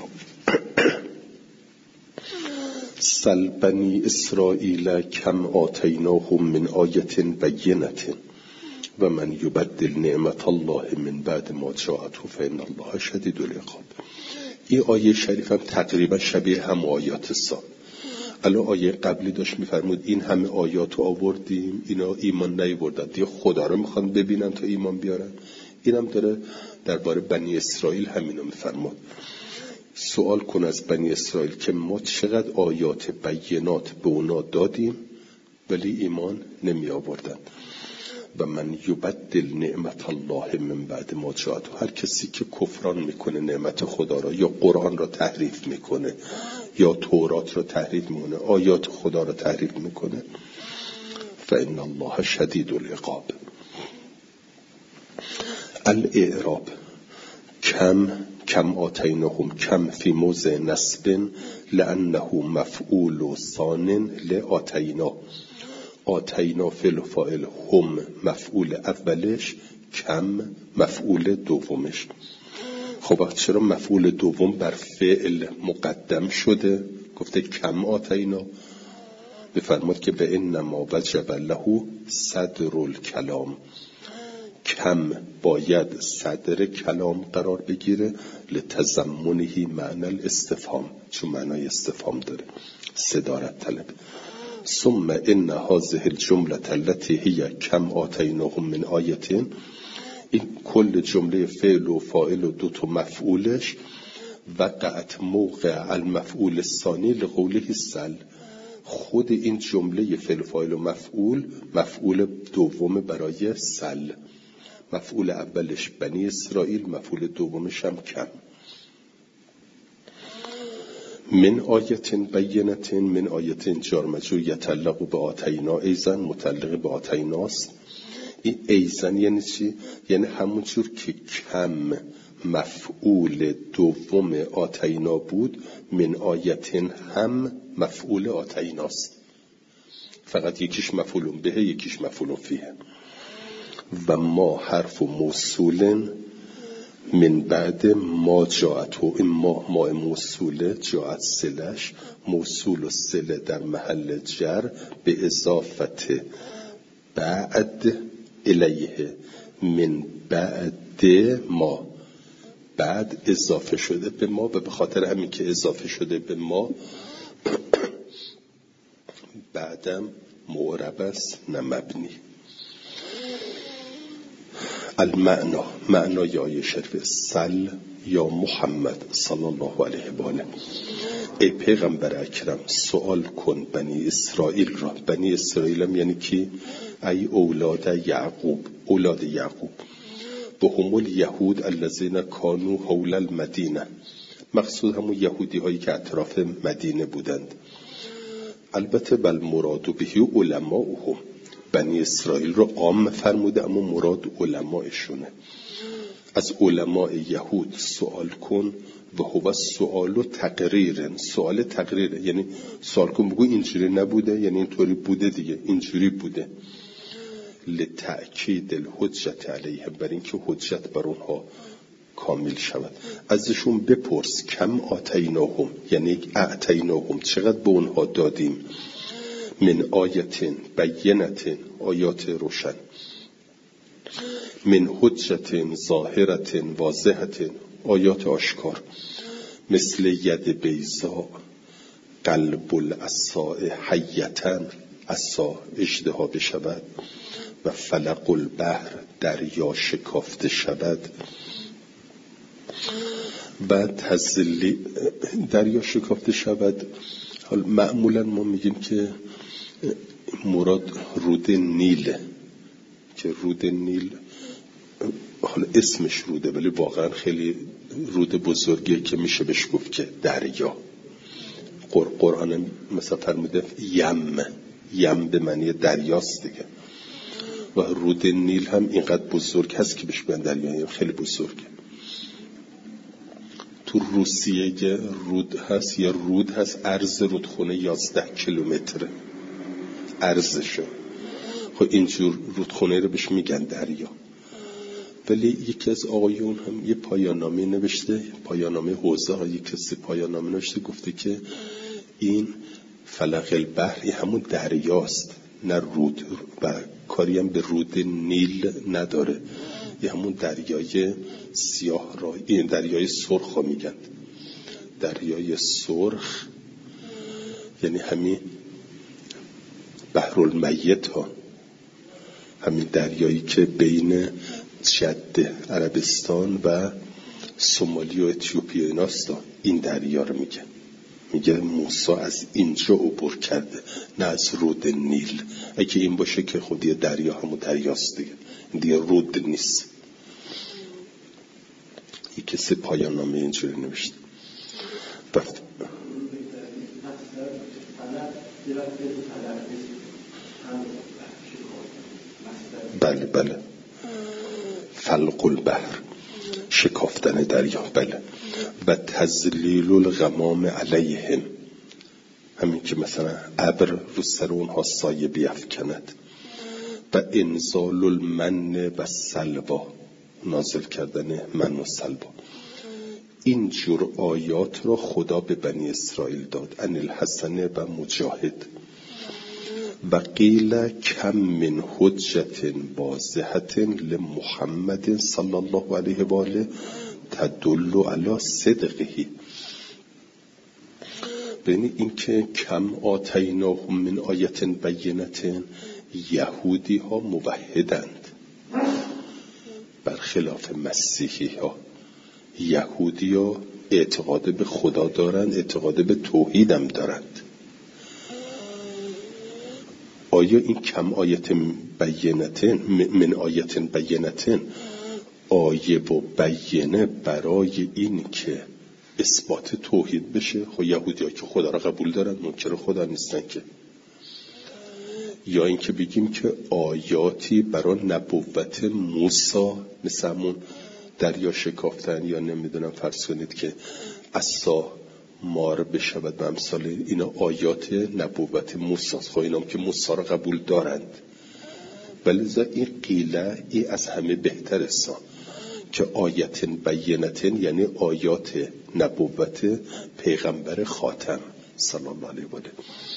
سل بنی اسرائیل کم آتیناهم من آیت بینت و من یبدل نعمت الله من بعد ما جاءته فإن الله شدید العقاب. این آیه شریف هم تقریبا شبیه هم آیات سا. الان آیه قبلی داشت میفرمود این همه آیات رو آوردیم اینا ایمان نیاوردن دیگه خدا رو میخوان ببینن تا ایمان بیارن. اینم داره درباره بنی اسرائیل همینو میفرماد. سوال کن از بنی اسرائیل که ما چقدر آیات بینات به اونا دادیم ولی ایمان نمی آوردن. و من یبدل نعمت الله من بعد ما جاءته. هر کسی که کفران میکنه نعمت خدا را یا قرآن را تحریف میکنه یا تورات را تحریف میکنه آیات خدا را تحریف میکنه فإن الله شدید العقاب. الاعراب کم کم آتینهم کم فی موضع نصب لأنه مفعول ثان لآتینا. آتینا فعل فاعل هم مفعول اولش کم مفعول دومش. خب چرا مفعول دوم بر فعل مقدم شده؟ گفته کم آتینا. بفرماد که به انما وجب له صدر الکلام. کم باید صدر کلام قرار بگیره لتضمنه معنی الاستفهام چون معنای استفهام داره صدارت طلب. ثم ان هذه الجمله التي هي کم آتیناهم من آیتین. این کل جمله فعل و فاعل و دو تا مفعولش وقعت موقع المفعول الثانی لقوله سل. خود این جمله فعل فاعل و مفعول مفعول دوم برای سل. مفعول اولش بنی اسرائیل مفعول دومش هم کم. من آیتین بینتین من آیتین جار مجرور یتعلق به آتینا ایزن متعلق به آتیناست. این ایزن یعنی چی؟ یعنی همون جور که کم مفعول دوم آتینا بود من آیتین هم مفعول آتیناست. فقط یکیش مفعول به یکیش مفعول فیه. و ما حرف موصول من بعد ما جاءت و این ما ما موصوله جاءت سلش موصول و سله در محل جر به اضافت بعد الیه من بعد ما. بعد اضافه شده به ما و به خاطر همین که اضافه شده به ما بعدم معرب است نه مبنی. المعنا معنای آیه شریف سل یا محمد صلی الله علیه و آله ای پیغمبر اکرم سوال کن بنی اسرائیل را. بنی اسرائیل هم یعنی کی؟ ای اولاد یعقوب اولاد یعقوب و هم الیهود الذین کانوا حول المدینه. مقصود همون یهودی هایی که اطراف مدینه بودند. البته بل مراد به علماءهم بنی اسرائیل رو عام فرموده اما مراد علمایشونه. از علماء یهود سوال کن و هو سوال و تقریر. سوال تقریر یعنی سوال کن بگو اینجوری نبوده یعنی اینطوری بوده دیگه اینجوری بوده. لتأکید الحجت علیهم بر اینکه حجت بر اونها کامل شود. ازشون بپرس کم آتیناهم یعنی اعطیناهم چقدر به اونها دادیم من آیتین بینتین آیات روشن من حجتین ظاهرتین واضحتین آیات آشکار مثل ید بیضا قلب العصا حیتن عصا اژدها بشود و فلق البحر دریا شکافته شود. بعد تزلی دریا شکافته شود. حال معمولا ما میگیم که مراد رود نیله که رود نیل حالا اسمش روده ولی واقعا خیلی رود بزرگیه که میشه بهش گفت که دریا. قرآن مثلا فرموده یم یم به معنی دریاست دیگه و رود نیل هم اینقدر بزرگ هست که بهش بگن دریا خیلی بزرگه. تو روسیه یه رود هست یه رود هست عرض رودخونه یازده کیلومتره عرضشه خب اینجور رودخونه رو بهش میگن دریا. ولی یکی از آقایون هم یه پایان‌نامه نوشته، پایان‌نامه حوزه ها، یک کسی پایان‌نامه نوشته گفته که این فلق البحر همون دریاست، نه رود، و کاری هم به رود نیل نداره، یه همون دریای سیاه را، این دریای سرخ ها میگن. دریای سرخ یعنی همین بحر المیت ها، همین دریایی که بین جده عربستان و سومالی و اتیوپی ایناست، این دریا رو میگه. میگه موسی از اینجا عبور کرده، نه از رود نیل. اگه این باشه که خود یه دریا همون دریاست دیگه، دیگه رود نیست. یک کسی پایان نامه اینجوری نوشته. بفت بله بله فلق البحر، شکافتن دریا. بله. و تذلیل الغمام علیهم، همین که مثلا ابر رو سر اونها سایه بیفکند. و انزال المن و سلوا، نازل کردن من و سلوا. این جور آیات را خدا به بنی اسرائیل داد. ان الحسن و مجاهد. و قیل کم من حجت واضحت لمحمد صلی الله علیه و آله تدل علی صدقه. ببینید این که کم آتیناهم من آیت بینت، یهودی ها موحدند برخلاف مسیحی ها. یهودی ها اعتقاد به خدا دارند، اعتقاد به توحید هم دارند. آیا این کم آیت بینتن من آیت بینتن آیه و بینه برای این که اثبات توحید بشه؟ خب یهودی ها که خدا را قبول دارن، منکر خدا نیستن که. یا این که بگیم که آیاتی برای نبوت موسی، مثل همون دریا شکافتن، یا نمیدونم فرض کنید که عصا مار بشود و امثال اینا آیات نبوت موسی است. خب اینا هم که موسی را قبول دارند. ولی این قیله ای از همه بهتر است که آیت بینتن یعنی آیات نبوت پیغمبر خاتم صلی الله علیه و آله.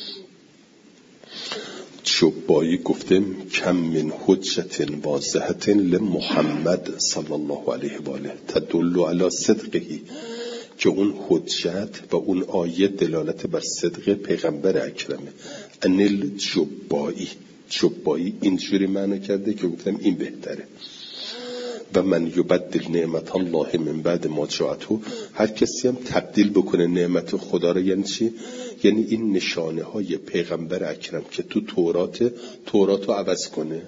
چوبایی گفتم کم من حجت واضحت لمحمد صلی الله علیه و آله تدل علی صدقه، که اون حجت و اون آیه دلالت بر صدق پیغمبر اکرمه. انل جبایی، جبایی اینجوری معنی کرده که گفتم این بهتره. و من یبدل نعمت الله من بعد ما جاءته، هر کسی هم تبدیل بکنه نعمت خدا رو. یعنی چی؟ یعنی این نشانه های پیغمبر اکرم که تو تورات، تورات رو عوض کنه.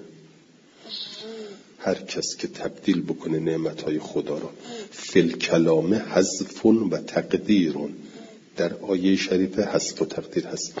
هر کس که تبدیل بکنه نعمت های خدا رو. فل کلام حذف و تقدیر، در آیه شریفه حذف و تقدیر هست.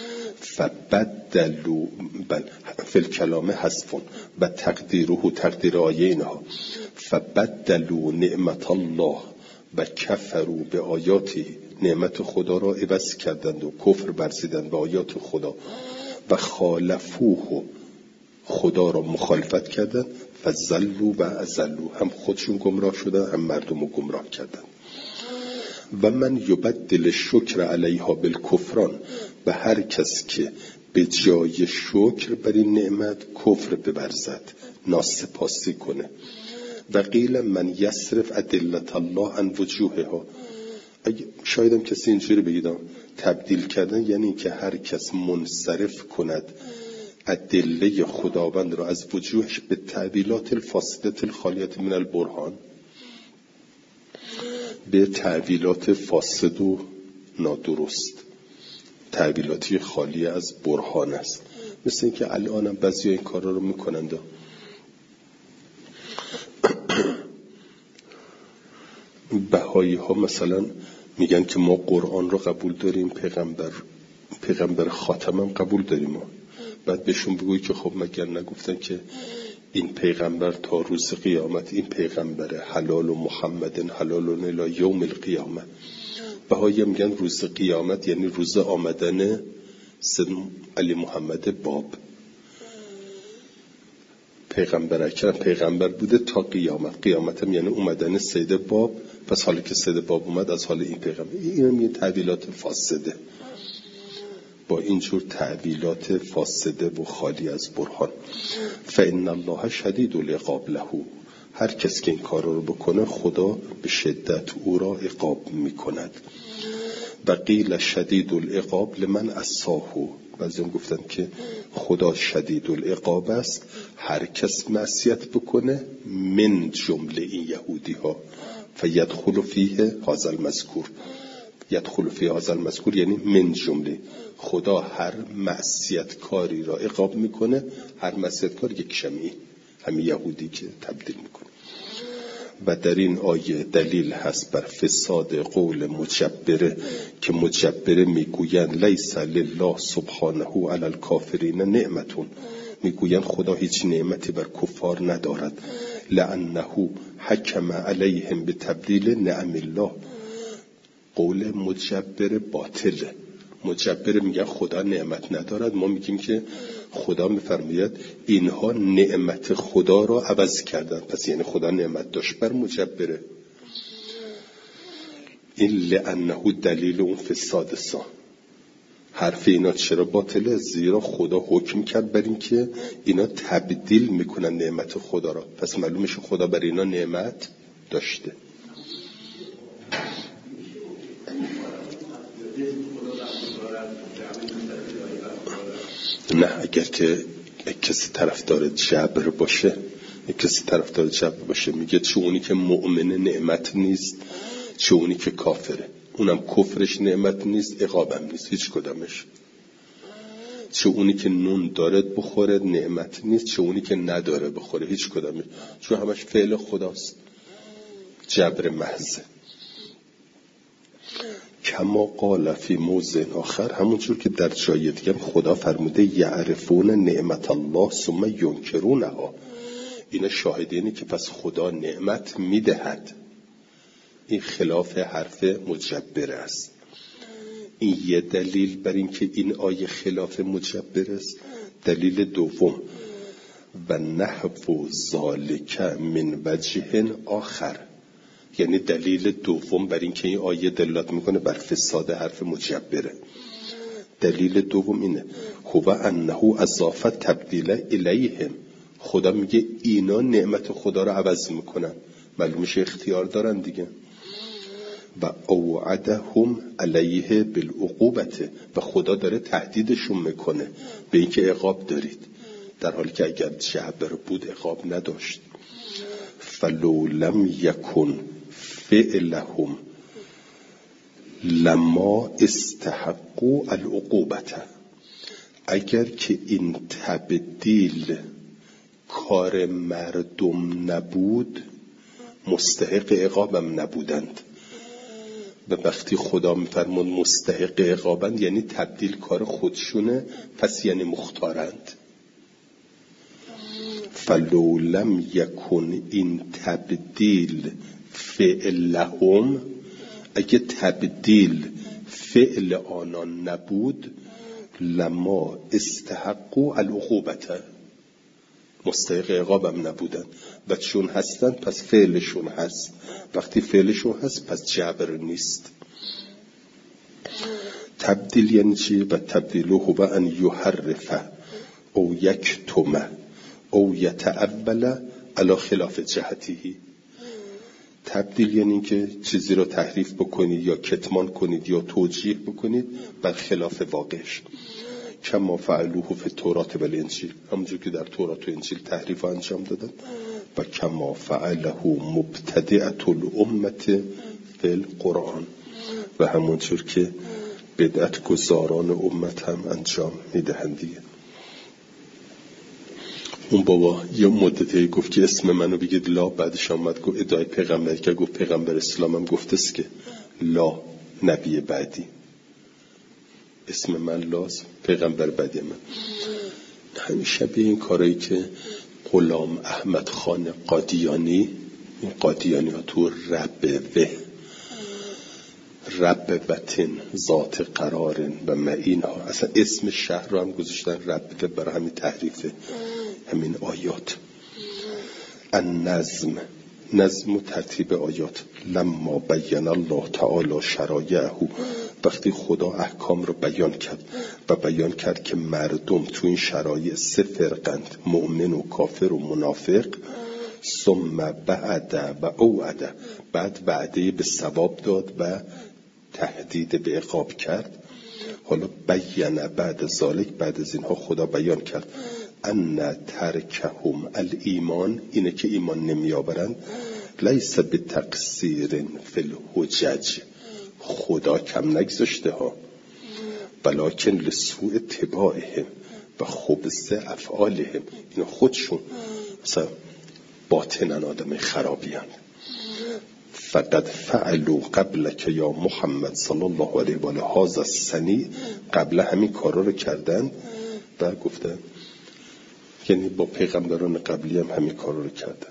فبدلوا بل فل کلام حذف و تقدیره، تقدیر آیه اینها. فبدلوا نعمت الله و کفروا به آیاتی، نعمت خدا را عوض کردند و کفر ورزیدند به آیات خدا. و خالفوه، خدا را مخالفت کردند. فضلوا و اضلوا، هم خودشون گمراه شدن هم مردم رو گمراه کردند. و من یبدل شکر علیها بالکفران، و هر کس که به جای شکر بر این نعمت کفر بورزد، ناسپاسی کنه. و قیل من یصرف ادلت الله عن وجوهها، شاید هم کسی اینجوری بگیدم تبدیل کردن یعنی که هر کس منصرف کند ادله خداوند را از وجوهش به تعویلات الفاسدة الخالیة من البرهان، به تعویلات فاسد و نادرست، تعویلاتی خالی از برهان است. مثل این که الان هم بعضی این کارا رو میکنند. بهایی ها مثلا میگن که ما قرآن رو قبول داریم، پیغمبر پیغمبر خاتم هم قبول داریم ما. بعد بهشون بگوی که خب مگر نگفتن که این پیغمبر تا روز قیامت، این پیغمبر حلال و محمدن حلال و الی یوم القیامه. بهایی میگن روز قیامت یعنی روز آمدن سید علی محمد باب. پیغمبر اکرم پیغمبر بوده تا قیامت. قیامت هم یعنی اومدن سید باب. پس حالا که سید باب اومد از حال این پیغمبر. این هم یه تعبیلات فاسده، با اینجور تعبیلات فاسده و خالی از برهان. فإن الله شدید العقاب له، هر کس که این کار رو بکنه خدا به شدت او را عقاب میکند. و قیل شدید العقاب لمن عصاه، بعضی هم گفتن که خدا شدید العقاب است هر کس معصیت بکنه من جمله این یهودی ها. فیدخل فیه هذا المذکور، یدخل فیه هذا المذکور یعنی من جمله. خدا هر معصیت کاری را عقاب میکنه. هر معصیت کار یک شمی، همین یهودی که تبدیل میکنه. و در این آیه دلیل هست بر فساد قول مجبره که مجبره میگویند لیس لله سبحانه علی الکافرین نعمتون، میگویند خدا هیچ نعمتی بر کفار ندارد. لانه حکم علیهم به تبدیل نعم الله. قول مجبره باطله. مجبره میگه خدا نعمت ندارد، ما میگیم که خدا میفرماید اینها نعمت خدا را عوض کردن، پس یعنی خدا نعمت داشت بر مجبره. این لانه دلیل اون فساد سا. حرف اینا چرا باطله؟ زیرا خدا حکم کرد بر این که اینا تبدیل میکنن نعمت خدا را، پس معلوم میشه خدا بر اینا نعمت داشته. نه، اگر که کسی طرفدار جبر باشه، کسی طرفدار جبر باشه میگه چه اونی که مؤمن نعمت نیست، چه اونی که کافره. اونم کفرش نعمت نیست، عقابم نیست، هیچ کدامش. چه اونی که نون داره بخوره نعمت نیست، چه اونی که نداره بخوره هیچ کدامش، چون همش فعل خداست. جبر محض. کما قال فی موضع آخر، همونجور که در جای دیگه خدا فرموده یعرفون نعمت الله ثم ینکرونها. اینا شاهدینی که پس خدا نعمت میدهد. این خلاف حرف مجبر است. این یه دلیل بر این که این آیه خلاف مجبر است. دلیل دوم و نحو ذالک من وجه آخر، یعنی دلیل دوم بر این که این آیه دلالت میکنه بر فساد حرف مجبره. دلیل دوم اینه هو انه اضافه تبدیل الیهم. خدا میگه اینا نعمت خدا رو عوض میکنن، معلوم میشه اختیار دارن دیگه. و اوعدهم علیه بالعقوبه، و خدا داره تهدیدشون میکنه به اینکه عقاب دارید، در حالی که اگر جبر بود عقاب نداشت. فلو لم یکن فعلهم لما استحقوا العقوبه، اگر که این تبدیل کار مردم نبود مستحق عقابم نبودند. و وقتی خدا میفرمون مستحق عقابند یعنی تبدیل کار خودشونه، پس یعنی مختارند. فلو لم یکن این تبدیل فعلهم، اگه تبدیل فعل آنان نبود لما استحقوا العقوبه، مستحق عقابم نبودن. و چون هستن پس فعلشون هست، وقتی فعلشون هست پس جبر نیست. تبدیل یعنی چی؟ و تبدیله هو ان یحرف او یکتم او یتأول علی خلاف جهته. تبدیل یعنی که چیزی رو تحریف بکنید یا کتمان کنید یا توجیه بکنید بر خلاف واقعش. کما فعلوه فی التوراة و الانجیل، همونجور که در تورات و انجیل تحریف انجام دادن. و کما فعله مبتدعة الامه فی القرآن، و همونجور که بدعت گزاران امت هم انجام میدهند دیگه. اون بابا یه مدتی گفت که اسم منو بگید لا، بعدش آمد گفت ادعای پیغمبر که گفت پیغمبر اسلام هم گفته است که لا نبی بعدی، اسم من لاست، پیغمبر بعدی من. همین شبیه این کارایی که غلام احمد خان قادیانی، این قادیانی ها تو رب و رب وطن ذات قرارن و معین ها، اصلا اسم شهر رو هم گذاشتن رب و، برای همین تحریف همین آیات. النظم، نظم و ترتیب آیات. لما بین الله تعالی شرایعه، وقتی خدا احکام رو بیان کرد و بیان کرد که مردم تو این شرایع سه فرقند، مؤمن و کافر و منافق. ثم بعد و اوعد، بعد وعده به ثواب داد و تهدید به عقاب کرد. حالا بیان بعد ذالک، بعد از اینها خدا بیان کرد ان ترکهم الایمان، اینه که ایمان نمی آورند. لیس بتقصیر فی الحجج، خدا کم نگذاشته ها، ولکن لسوء اتباعهم و خبث افعالهم، اینا خودشون مثلا باطنن آدم خرابی هست. فقد فعلوا قبل که یا محمد صلی الله علیه و آله هذا الصنیع، قبل همین کارا رو کردن و گفتن، یعنی با پیغمبران قبلی هم همین کارا رو کردن.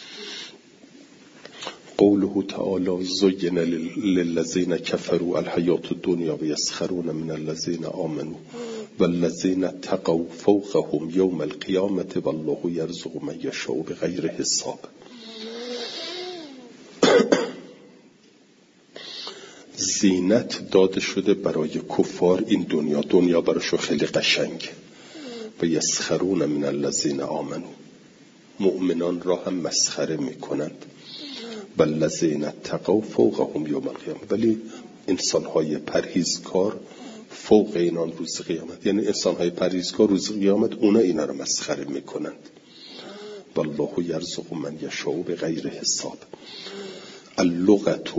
قوله تعالی زین للذین کفروا الحیات الدنیا و یسخرون من الذین آمنوا والذین اتقوا فوقهم یوم القیامة والله یرزق من یشاء بغیر حساب. زینت داده شده برای کفار این دنیا، دنیا براشو خیلی قشنگ. و یسخرون من الذین آمنوا، مؤمنان را هم مسخره میکنند. و الذین اتقوا فوقهم یوم القیامة، ولی انسان‌های پرهیزکار فوق اینان روز قیامت، یعنی انسان‌های پرهیزکار روز قیامت اونا اینا رو مسخره میکنند. والله یرزق من یشاء بغیر حساب. اللغت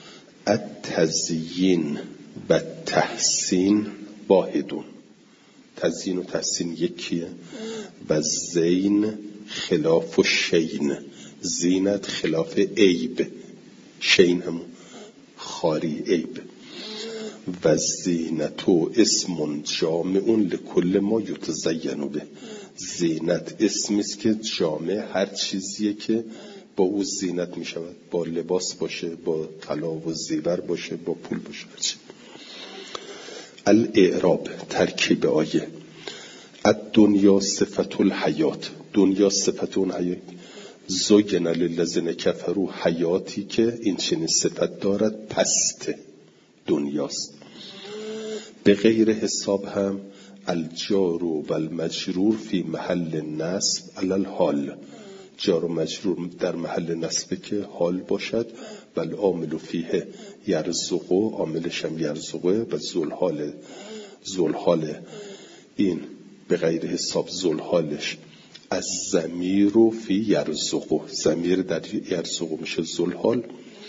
التزیین و تحسین واحدون، تزیین و تحسین یکیه. و زین خلاف و شین، زینت خلاف عیب، شین همون خاری عیب. و زینتو اسم جامع لکل ما یتزین به، زینت اسمیست که جامع هر چیزیه که با او زینت می شود، با لباس باشه، با طلا و زیور باشه، با پول باشه، هرچی. الاعراب، ترکیب آیه. الدنیا صفت الحیات، دنیا صفت اون حیات. زین للذین کفروا، حیاتی که این چنین صفت دارد پست دنیاست. به غیر حساب هم الجار و المجرور فی محل نصب علی الحال، جار و مجرور در محل نصب که حال باشد. و العامل فیه یرزقو، عاملش هم یرزقه. و ذوالحال، ذوالحال این به غیر حساب ذوالحالش از ضمیر و فی یرزقو، ضمیر در یرزقو میشه ذوالحال.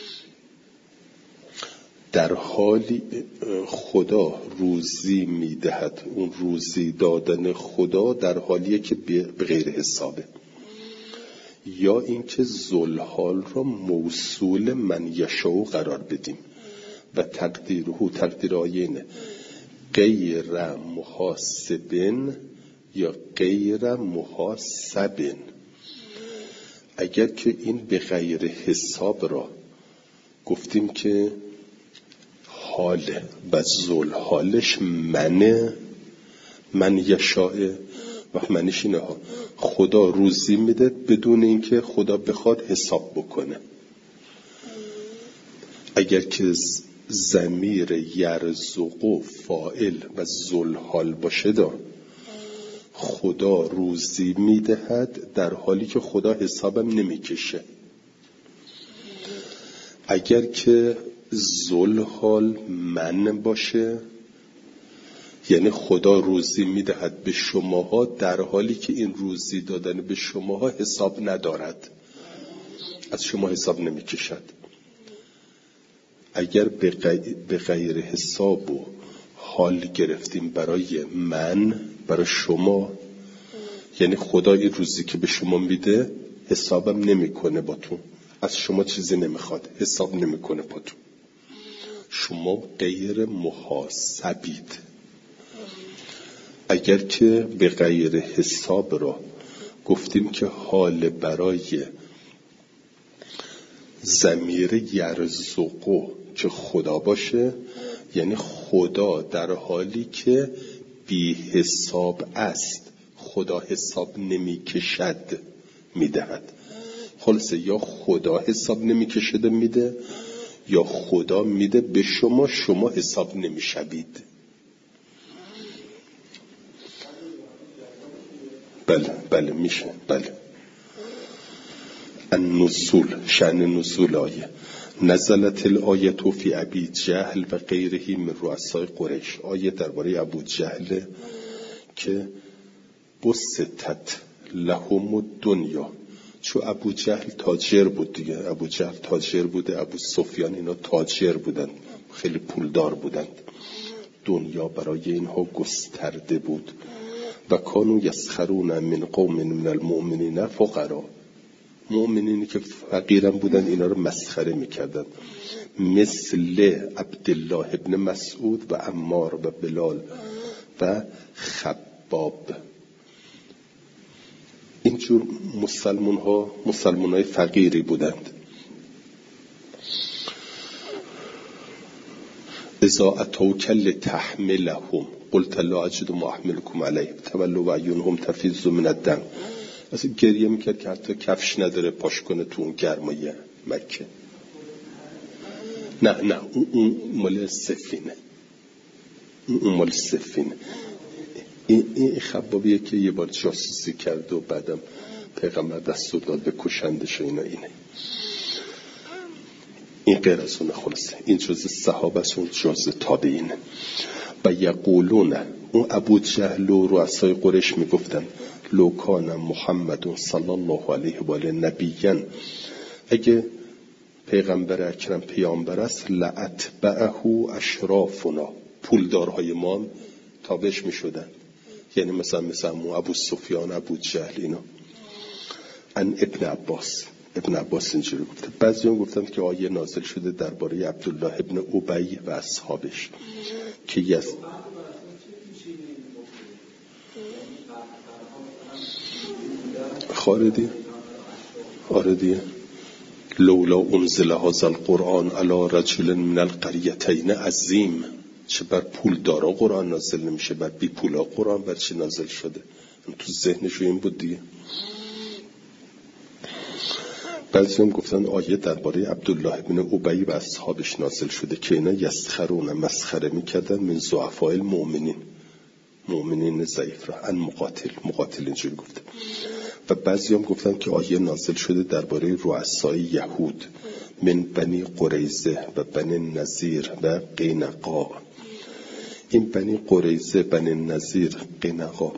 در حالی خدا روزی میدهد، اون روزی دادن خدا در حالیه که به غیر حسابه. یا اینکه ذوالحال را موصول من یشاء قرار بدیم و تقدیره، تقدیر آیینه غیر محاسبن یا غیر محاسبن. اگر که این به غیر حساب را گفتیم که حاله و ذوالحالش منه، من یشاء، و منش اینه ها خدا روزی میده بدون اینکه خدا بخواد حساب بکنه. اگر که ضمیر یرزقو فاعل و ذوالحال باشه، دا خدا روزی میدهد در حالی که خدا حسابم نمیکشه. اگر که ذوالحال من باشه، یعنی خدا روزی میدهد به شماها در حالی که این روزی دادن به شماها حساب ندارد، از شما حساب نمیکشد. اگر به غیر حساب و حال گرفتیم برای من، برای شما، یعنی خدا این روزی که به شما میده حسابم نمیکنه با تو، از شما چیزی نمیخواد، حساب نمیکنه با تو، شما غیر محاسبید. اگر که به غیر حساب را گفتیم که حال برای ضمیر یرزقو که خدا باشه، یعنی خدا در حالی که بی حساب است، خدا حساب نمی کشد میدهد. خلاصه یا خدا حساب نمیکشده میده یا خدا میده به شما، شما حساب نمیشوید. بله بله میشه. بله. النزول، شأن نزول آیه. نزلت الآیه فی ابی جهل و غیره من رؤسای قریش. آیه درباره ابو جهل که بسطت لهم الدنیا، چون ابو جهل تاجر بود دیگه، ابو جهل تاجر بوده، ابو سفیان اینا تاجر بودن، خیلی پولدار بودند، دنیا برای اینها گسترده بود. و کانوا یسخرون من قوم من المؤمنین فقرا، مؤمنینی که فقیرم بودن اینا رو مسخره میکردن. مثل عبدالله ابن مسعود و عمار و بلال و خباب. اینجور مسلمون ها مسلمون های فقیری بودند. اذا اتوک لتحملهم قلت لا اجد ما احملكم علیه تولوا واعینهم تفیض من الدم. اصلا گریه میکرد که حتی کفش نداره پاش کنه تو اون گرمای مکه. نه نه اون, اون مال سفینه، اون مال سفینه. این, این خبابیه که یه بار جاسوسی کرد و بعدم پیغمبر دستور داد به کشندش و اینا. اینه این غیر از اونه. خلاصه این جز صحابه است، اون جز تابعینه. و یقولون، اون ابو جهل و رؤسای قریش میگفتن لو کان محمد صلی الله علیه و آله نبیًا، اگه پیغمبر اکرم پیامبر است، لاتبعه اشرافنا، پولدارهای ما هم تابعش میشدن. یعنی مثلا مثلا ابو سفیان، ابو جهل اینا. ان ابن عباس، ابن عباس اینجوری گفته. بعضیان گفتند که آیه نازل شده درباره عبدالله ابن ابی و اصحابش که یز خاردی آردی لولا انزل هذا القرآن علی رجل من القریتین عظیم. چه بر پول دارا قرآن نازل نمیشه، بر بی پولا قرآن بر چی نازل شده؟ تو ذهنشو این بود دیگه. بعضی هم گفتن آیه درباره عبدالله ابن ابی و اصحابش نازل شده که اینا یسخرون، مسخره میکردن من ضعفاء المؤمنین، مؤمنین ضعیف را، ان مقاتل، مقاتل اینجوری گفته. و بعضی هم گفتن که آیه نازل شده درباره رؤسای یهود من بنی قریظه و بنی نذیر و قینقا. این بنی قریظه، بنی نذیر، قینقا،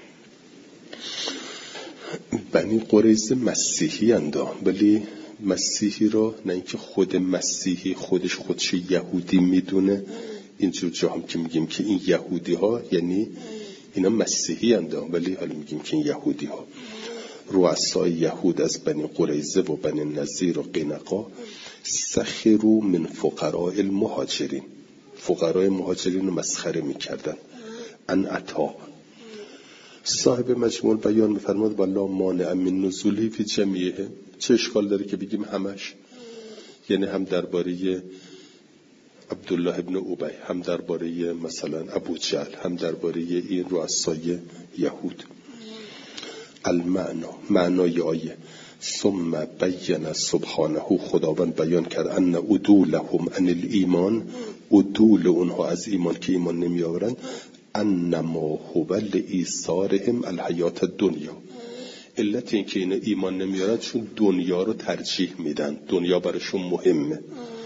بنی قریظه مسیحی اندا، ولی مسیحی را نه اینکه خود مسیحی خودش خودش یهودی میدونه. اینجور جا هم که میگیم که این یهودی ها یعنی اینا مسیحی اندا، ولی حالا میگیم که این یهودی ها. رؤسای یهود از بنی قریظه و بنی نذیر و قینقا سخروا من فقراء المهاجرین، فقرای مهاجرین رو مسخره میکردن. ان عطا صاحب مجموع بیان میفرماد والله مانع من نزولی فی جمیعه. چه اشکال داره که بگیم همش؟ یعنی هم درباره عبدالله ابن ابی، هم درباره مثلا ابو جهل، هم درباره این رؤسای یهود. المعنا، معنای آیه ثم بین سبحانه، خداوند بیان کرد ان عدولهم عن الایمان، عدول اونها از ایمان که ایمان نمی آورند، انما هو لایثارهم الحیات الدنیا. علت این که این ایمان نمی آورند چون دنیا رو ترجیح میدن، دنیا براشون مهمه.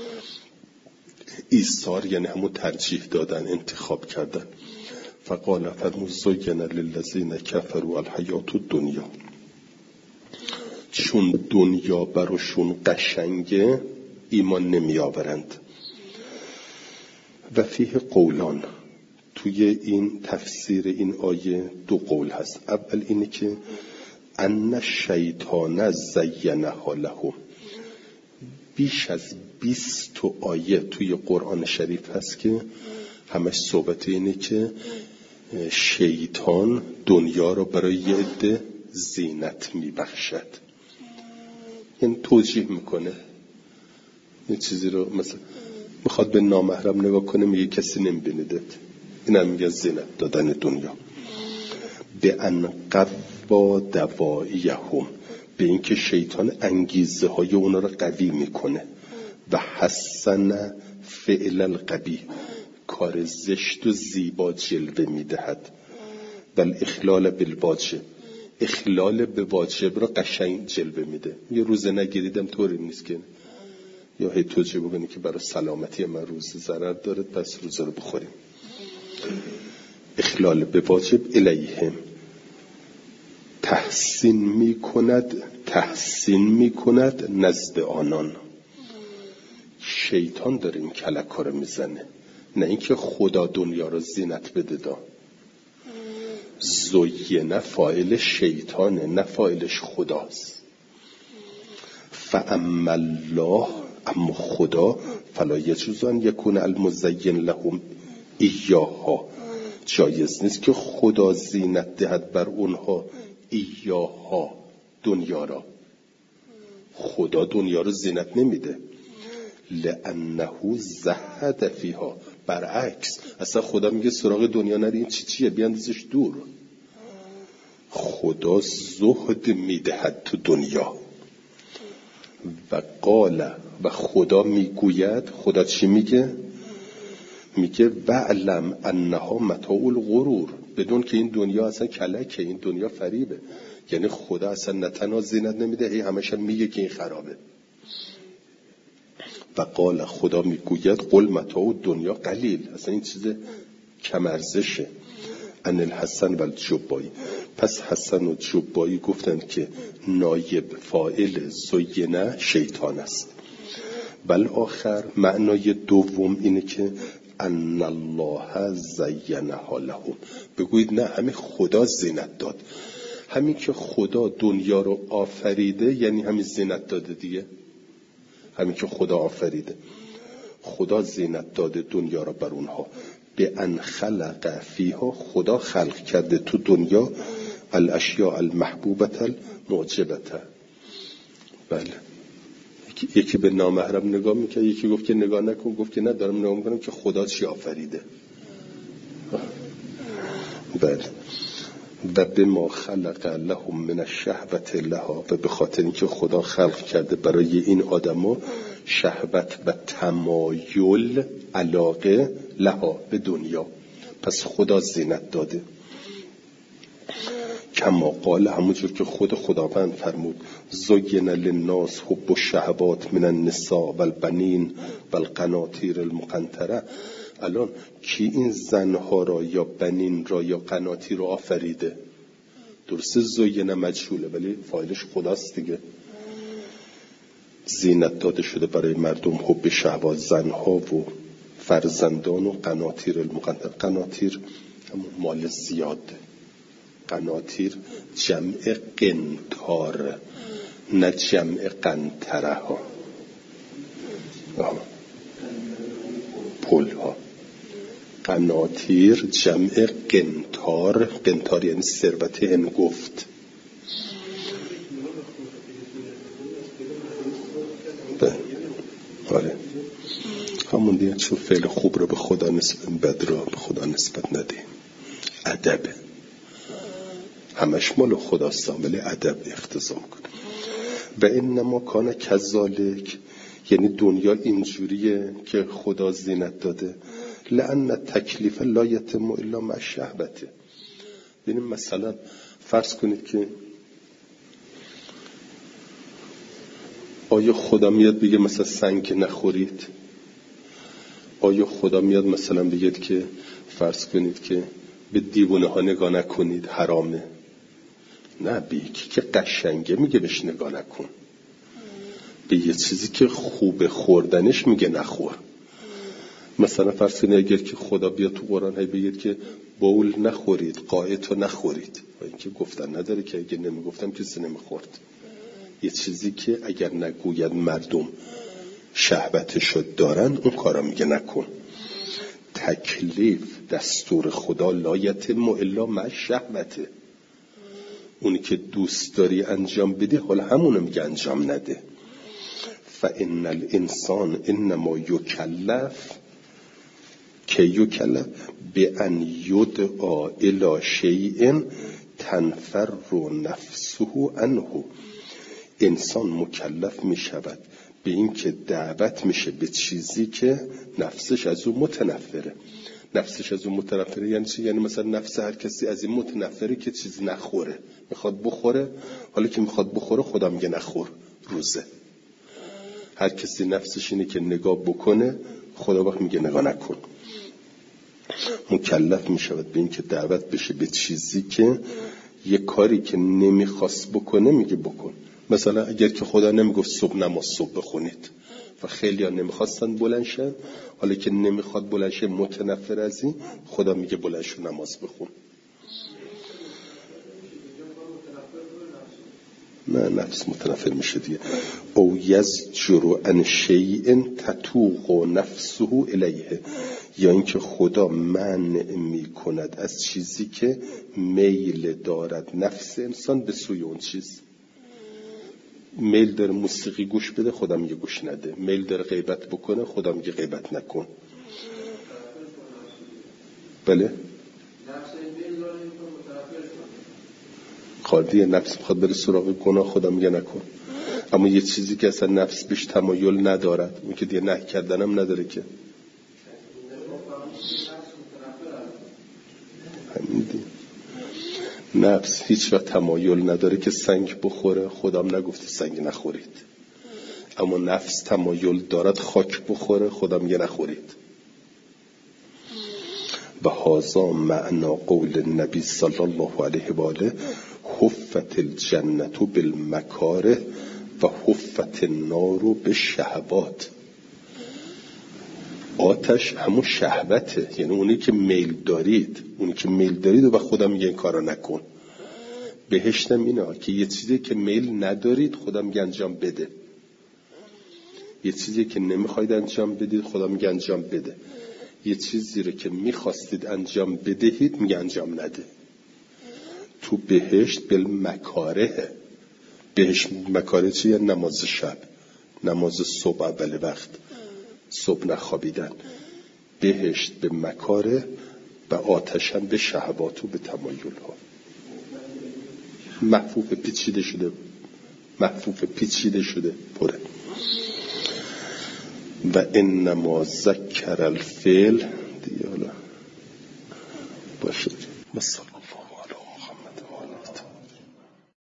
ایثار یعنی همون ترجیح دادن، انتخاب کردن. فقال فرمود زین للذین کفروا الحیات الدنیا، چون دنیا براشون قشنگه ایمان نمی آورند. و فیه قولان، توی این تفسیر این آیه دو قول هست. اول اینه که ان شیطان زینها لهم، بیش از بیست آیه توی قرآن شریف هست که همش صحبت اینه که شیطان دنیا رو برای یه عده زینت میبخشد. این توجیه میکنه یه چیزی رو، مثلا میخواد به نامحرم نگاه کنه میگه کسی نمیبینیدت، این هم میگه زینت دادن دنیا. به ان قوا دوایهم، به اینکه شیطان انگیزه های اونا رو قوی میکنه و حسن فعل القبیح، کار زشت و زیبا جلوه میدهد. بل اخلال بالواجب، اخلال به واجب رو قشنگ جلوه میده. یه روزه نگیریدم طوری نیست که یا هی توجه بکنی که برای سلامتی من روزه ضرر داره پس روزه رو بخوریم. اخلال به واجب الیهم، تحسین میکند تحسین میکند نزد آنان. شیطان داره این کلکا رو میزنه، نه اینکه خدا دنیا رو زینت بده. دا زینه فاعل شیطانه، نه فاعلش خداست. فاما الله، اما خدا، فلا یجوز ان یکون المزین لهم ایاها، جایز نیست که خدا زینت دهد بر اونها ایاها، دنیا را. خدا دنیا رو زینت نمیده. لانه زهد فیها، برعکس اصلا خدا میگه سراغ دنیا نری، این چی چیه بیاندازش دور. خدا زهد میدهد تو دنیا. و قال، و خدا میگوید، خدا چی میگه؟ میگه وعلم انها متاع الغرور، بدون که این دنیا اصلا کلکه، این دنیا فریبه. یعنی خدا اصلا نه تنها زینت نمیده، هی همش میگه که این خرابه. و قال، خدا میگوید قل متاع دنیا قلیل، اصلا این چیز کم ارزشه. ان الحسن و الجبایی، پس حسن و جبایی گفتند که نایب فاعل زینه شیطان است. بل آخر، معنای دوم اینه که ان الله زینها لهم، بگویید نه، همین خدا زینت داد. همین که خدا دنیا رو آفریده یعنی همین زینت داده دیگه. همین که خدا آفریده، خدا زینت داده دنیا رو بر اونها. به ان خلق فیها، خدا خلق کرده تو دنیا الاشیاء المحبوبه المعجبه. بله، یکی به نامحرم نگاه میکنه، یکی گفت که نگاه نکن، گفت که نه دارم نگاه میکنم که خدا چی آفریده. بله. و به ما خلق لهم من الشهوت لها، و به خاطر اینکه خدا خلق کرده برای این آدما شهوت و تمایل، علاقه، لها به دنیا، پس خدا زینت داده. کما قال، همونجور که خود خداوند فرمود زین للناس حب الشهوات من النساء والبنین والقناطیر المقنطره. الان کی این زنها را یا بنین را یا قناطیر را آفریده؟ درسته زین مجهوله ولی فاعلش خداست دیگه. زینت داده شده برای مردم حب شهوات، زنها و فرزندان و قناطیر المقنطره. قناطیر همون مال زیاده. قناطیر جمع قنطار، نه جمع قنطره ها. پل ها. قناطیر جمع قنطار، قنطار یعنی ثروت هنگفت. آره همون دیگه، چون فعل خوب رو به خدا نسبت، بد رو به خدا نسبت ندیم. ادبه، همش مال خداست ولی ادب اختزام کنه. و انما کان کذالک، یعنی دنیا اینجوریه که خدا زینت داده. لأن تکلیف لا یتم الا مع الشهوت. یعنی مثلا فرض کنید که آیا خدا میاد بگه مثلا سنگ نخورید؟ آیا خدا میاد مثلا بگه که فرض کنید که به دیوانه ها نگاه نکنید حرامه؟ نه، به یکی که قشنگه میگه بهش نگاه نکن. به یه چیزی که خوب خوردنش میگه نخور. مثلا فرض کنید اگر که خدا بیاد تو قرآن هی بگید که بول نخورید، قایتو نخورید، و اینکه گفتن نداره که اگر نمیگفتم کسی نمیخورد. یه چیزی که اگر نگوید مردم شهوتشو دارن، اون کارا میگه نکن. تکلیف دستور خدا لا یتم الا مع شهوته. اونی که دوست داری انجام بدی، حالا همونو میگه انجام نده. فان الانسان انما یکلف که یکلف بان یدعا الی شیء تنفر نفسه عنه. انسان مکلف می شود به این که دعوت میشه به چیزی که نفسش از اون متنفره. نفسش از اون متنفره یعنی چی؟ یعنی مثلا نفس هر کسی از این متنفره که چیزی نخوره، میخواد بخوره، حالا که میخواد بخوره خدا میگه نخور، روزه. هر کسی نفسش اینه که نگاه بکنه، خدا وقت میگه نگاه نکن. مکلف میشود به این که دعوت بشه به چیزی که یه کاری که نمیخواست بکنه میگه بکن. مثلا اگر که خدا نمیگفت صبح نماز صبح بخونید و خیلی ها نمیخواستن بلند شن، حالا که نمیخواد بلند شه، متنفر از این، خدا میگه بلند شو نماز بخون. نه، نفس متنفر میشه دیگه. او یزجر عن شیء تتوق نفسه الیه، یا اینکه خدا منع میکند از چیزی که میل دارد نفس انسان به سوی اون چیز. میل داره موسیقی گوش بده، خدا میگه گوش نده. میل داره غیبت بکنه، خدا میگه غیبت نکن. بله، خالی نفس میخواد بره سراغ گناه، خدا میگه نکن. اما یه چیزی که اصلا نفس بهش تمایل ندارد، اون که دیگه نهی کردنم نداره که. همین دیگه. نفس هیچ وقت تمایل نداره که سنگ بخوره، خدام نگفته سنگ نخورید. اما نفس تمایل دارد خاک بخوره، خدا میگه نخورید. و هذا معنا قول نبی صلی الله علیه و آله حفت الجنة بالمکاره و حفت النار بالشهوات. آتش همون شهوته، یعنی اونی که میل دارید، اونی که میل دارید و خدا میگه این کارا نکن. بهشتم اینه که یه چیزی که میل ندارید خدا میگه انجام بده، یه چیزی که نمیخواید انجام بدید خدا میگه انجام بده، یه چیزی رو که میخواستید انجام بدهید میگه انجام نده. تو بهشت بالمکاره. بهشت مکاره چیه؟ نماز شب، نماز صبح اول وقت، صبح نخوابیدن. بهشت به مکاره و آتشم به شهوات و به تمایل ها. محفوف پیچیده شده، محفوف پیچیده شده پره. و انما ذکر الفعل دیگه. حالا باشه.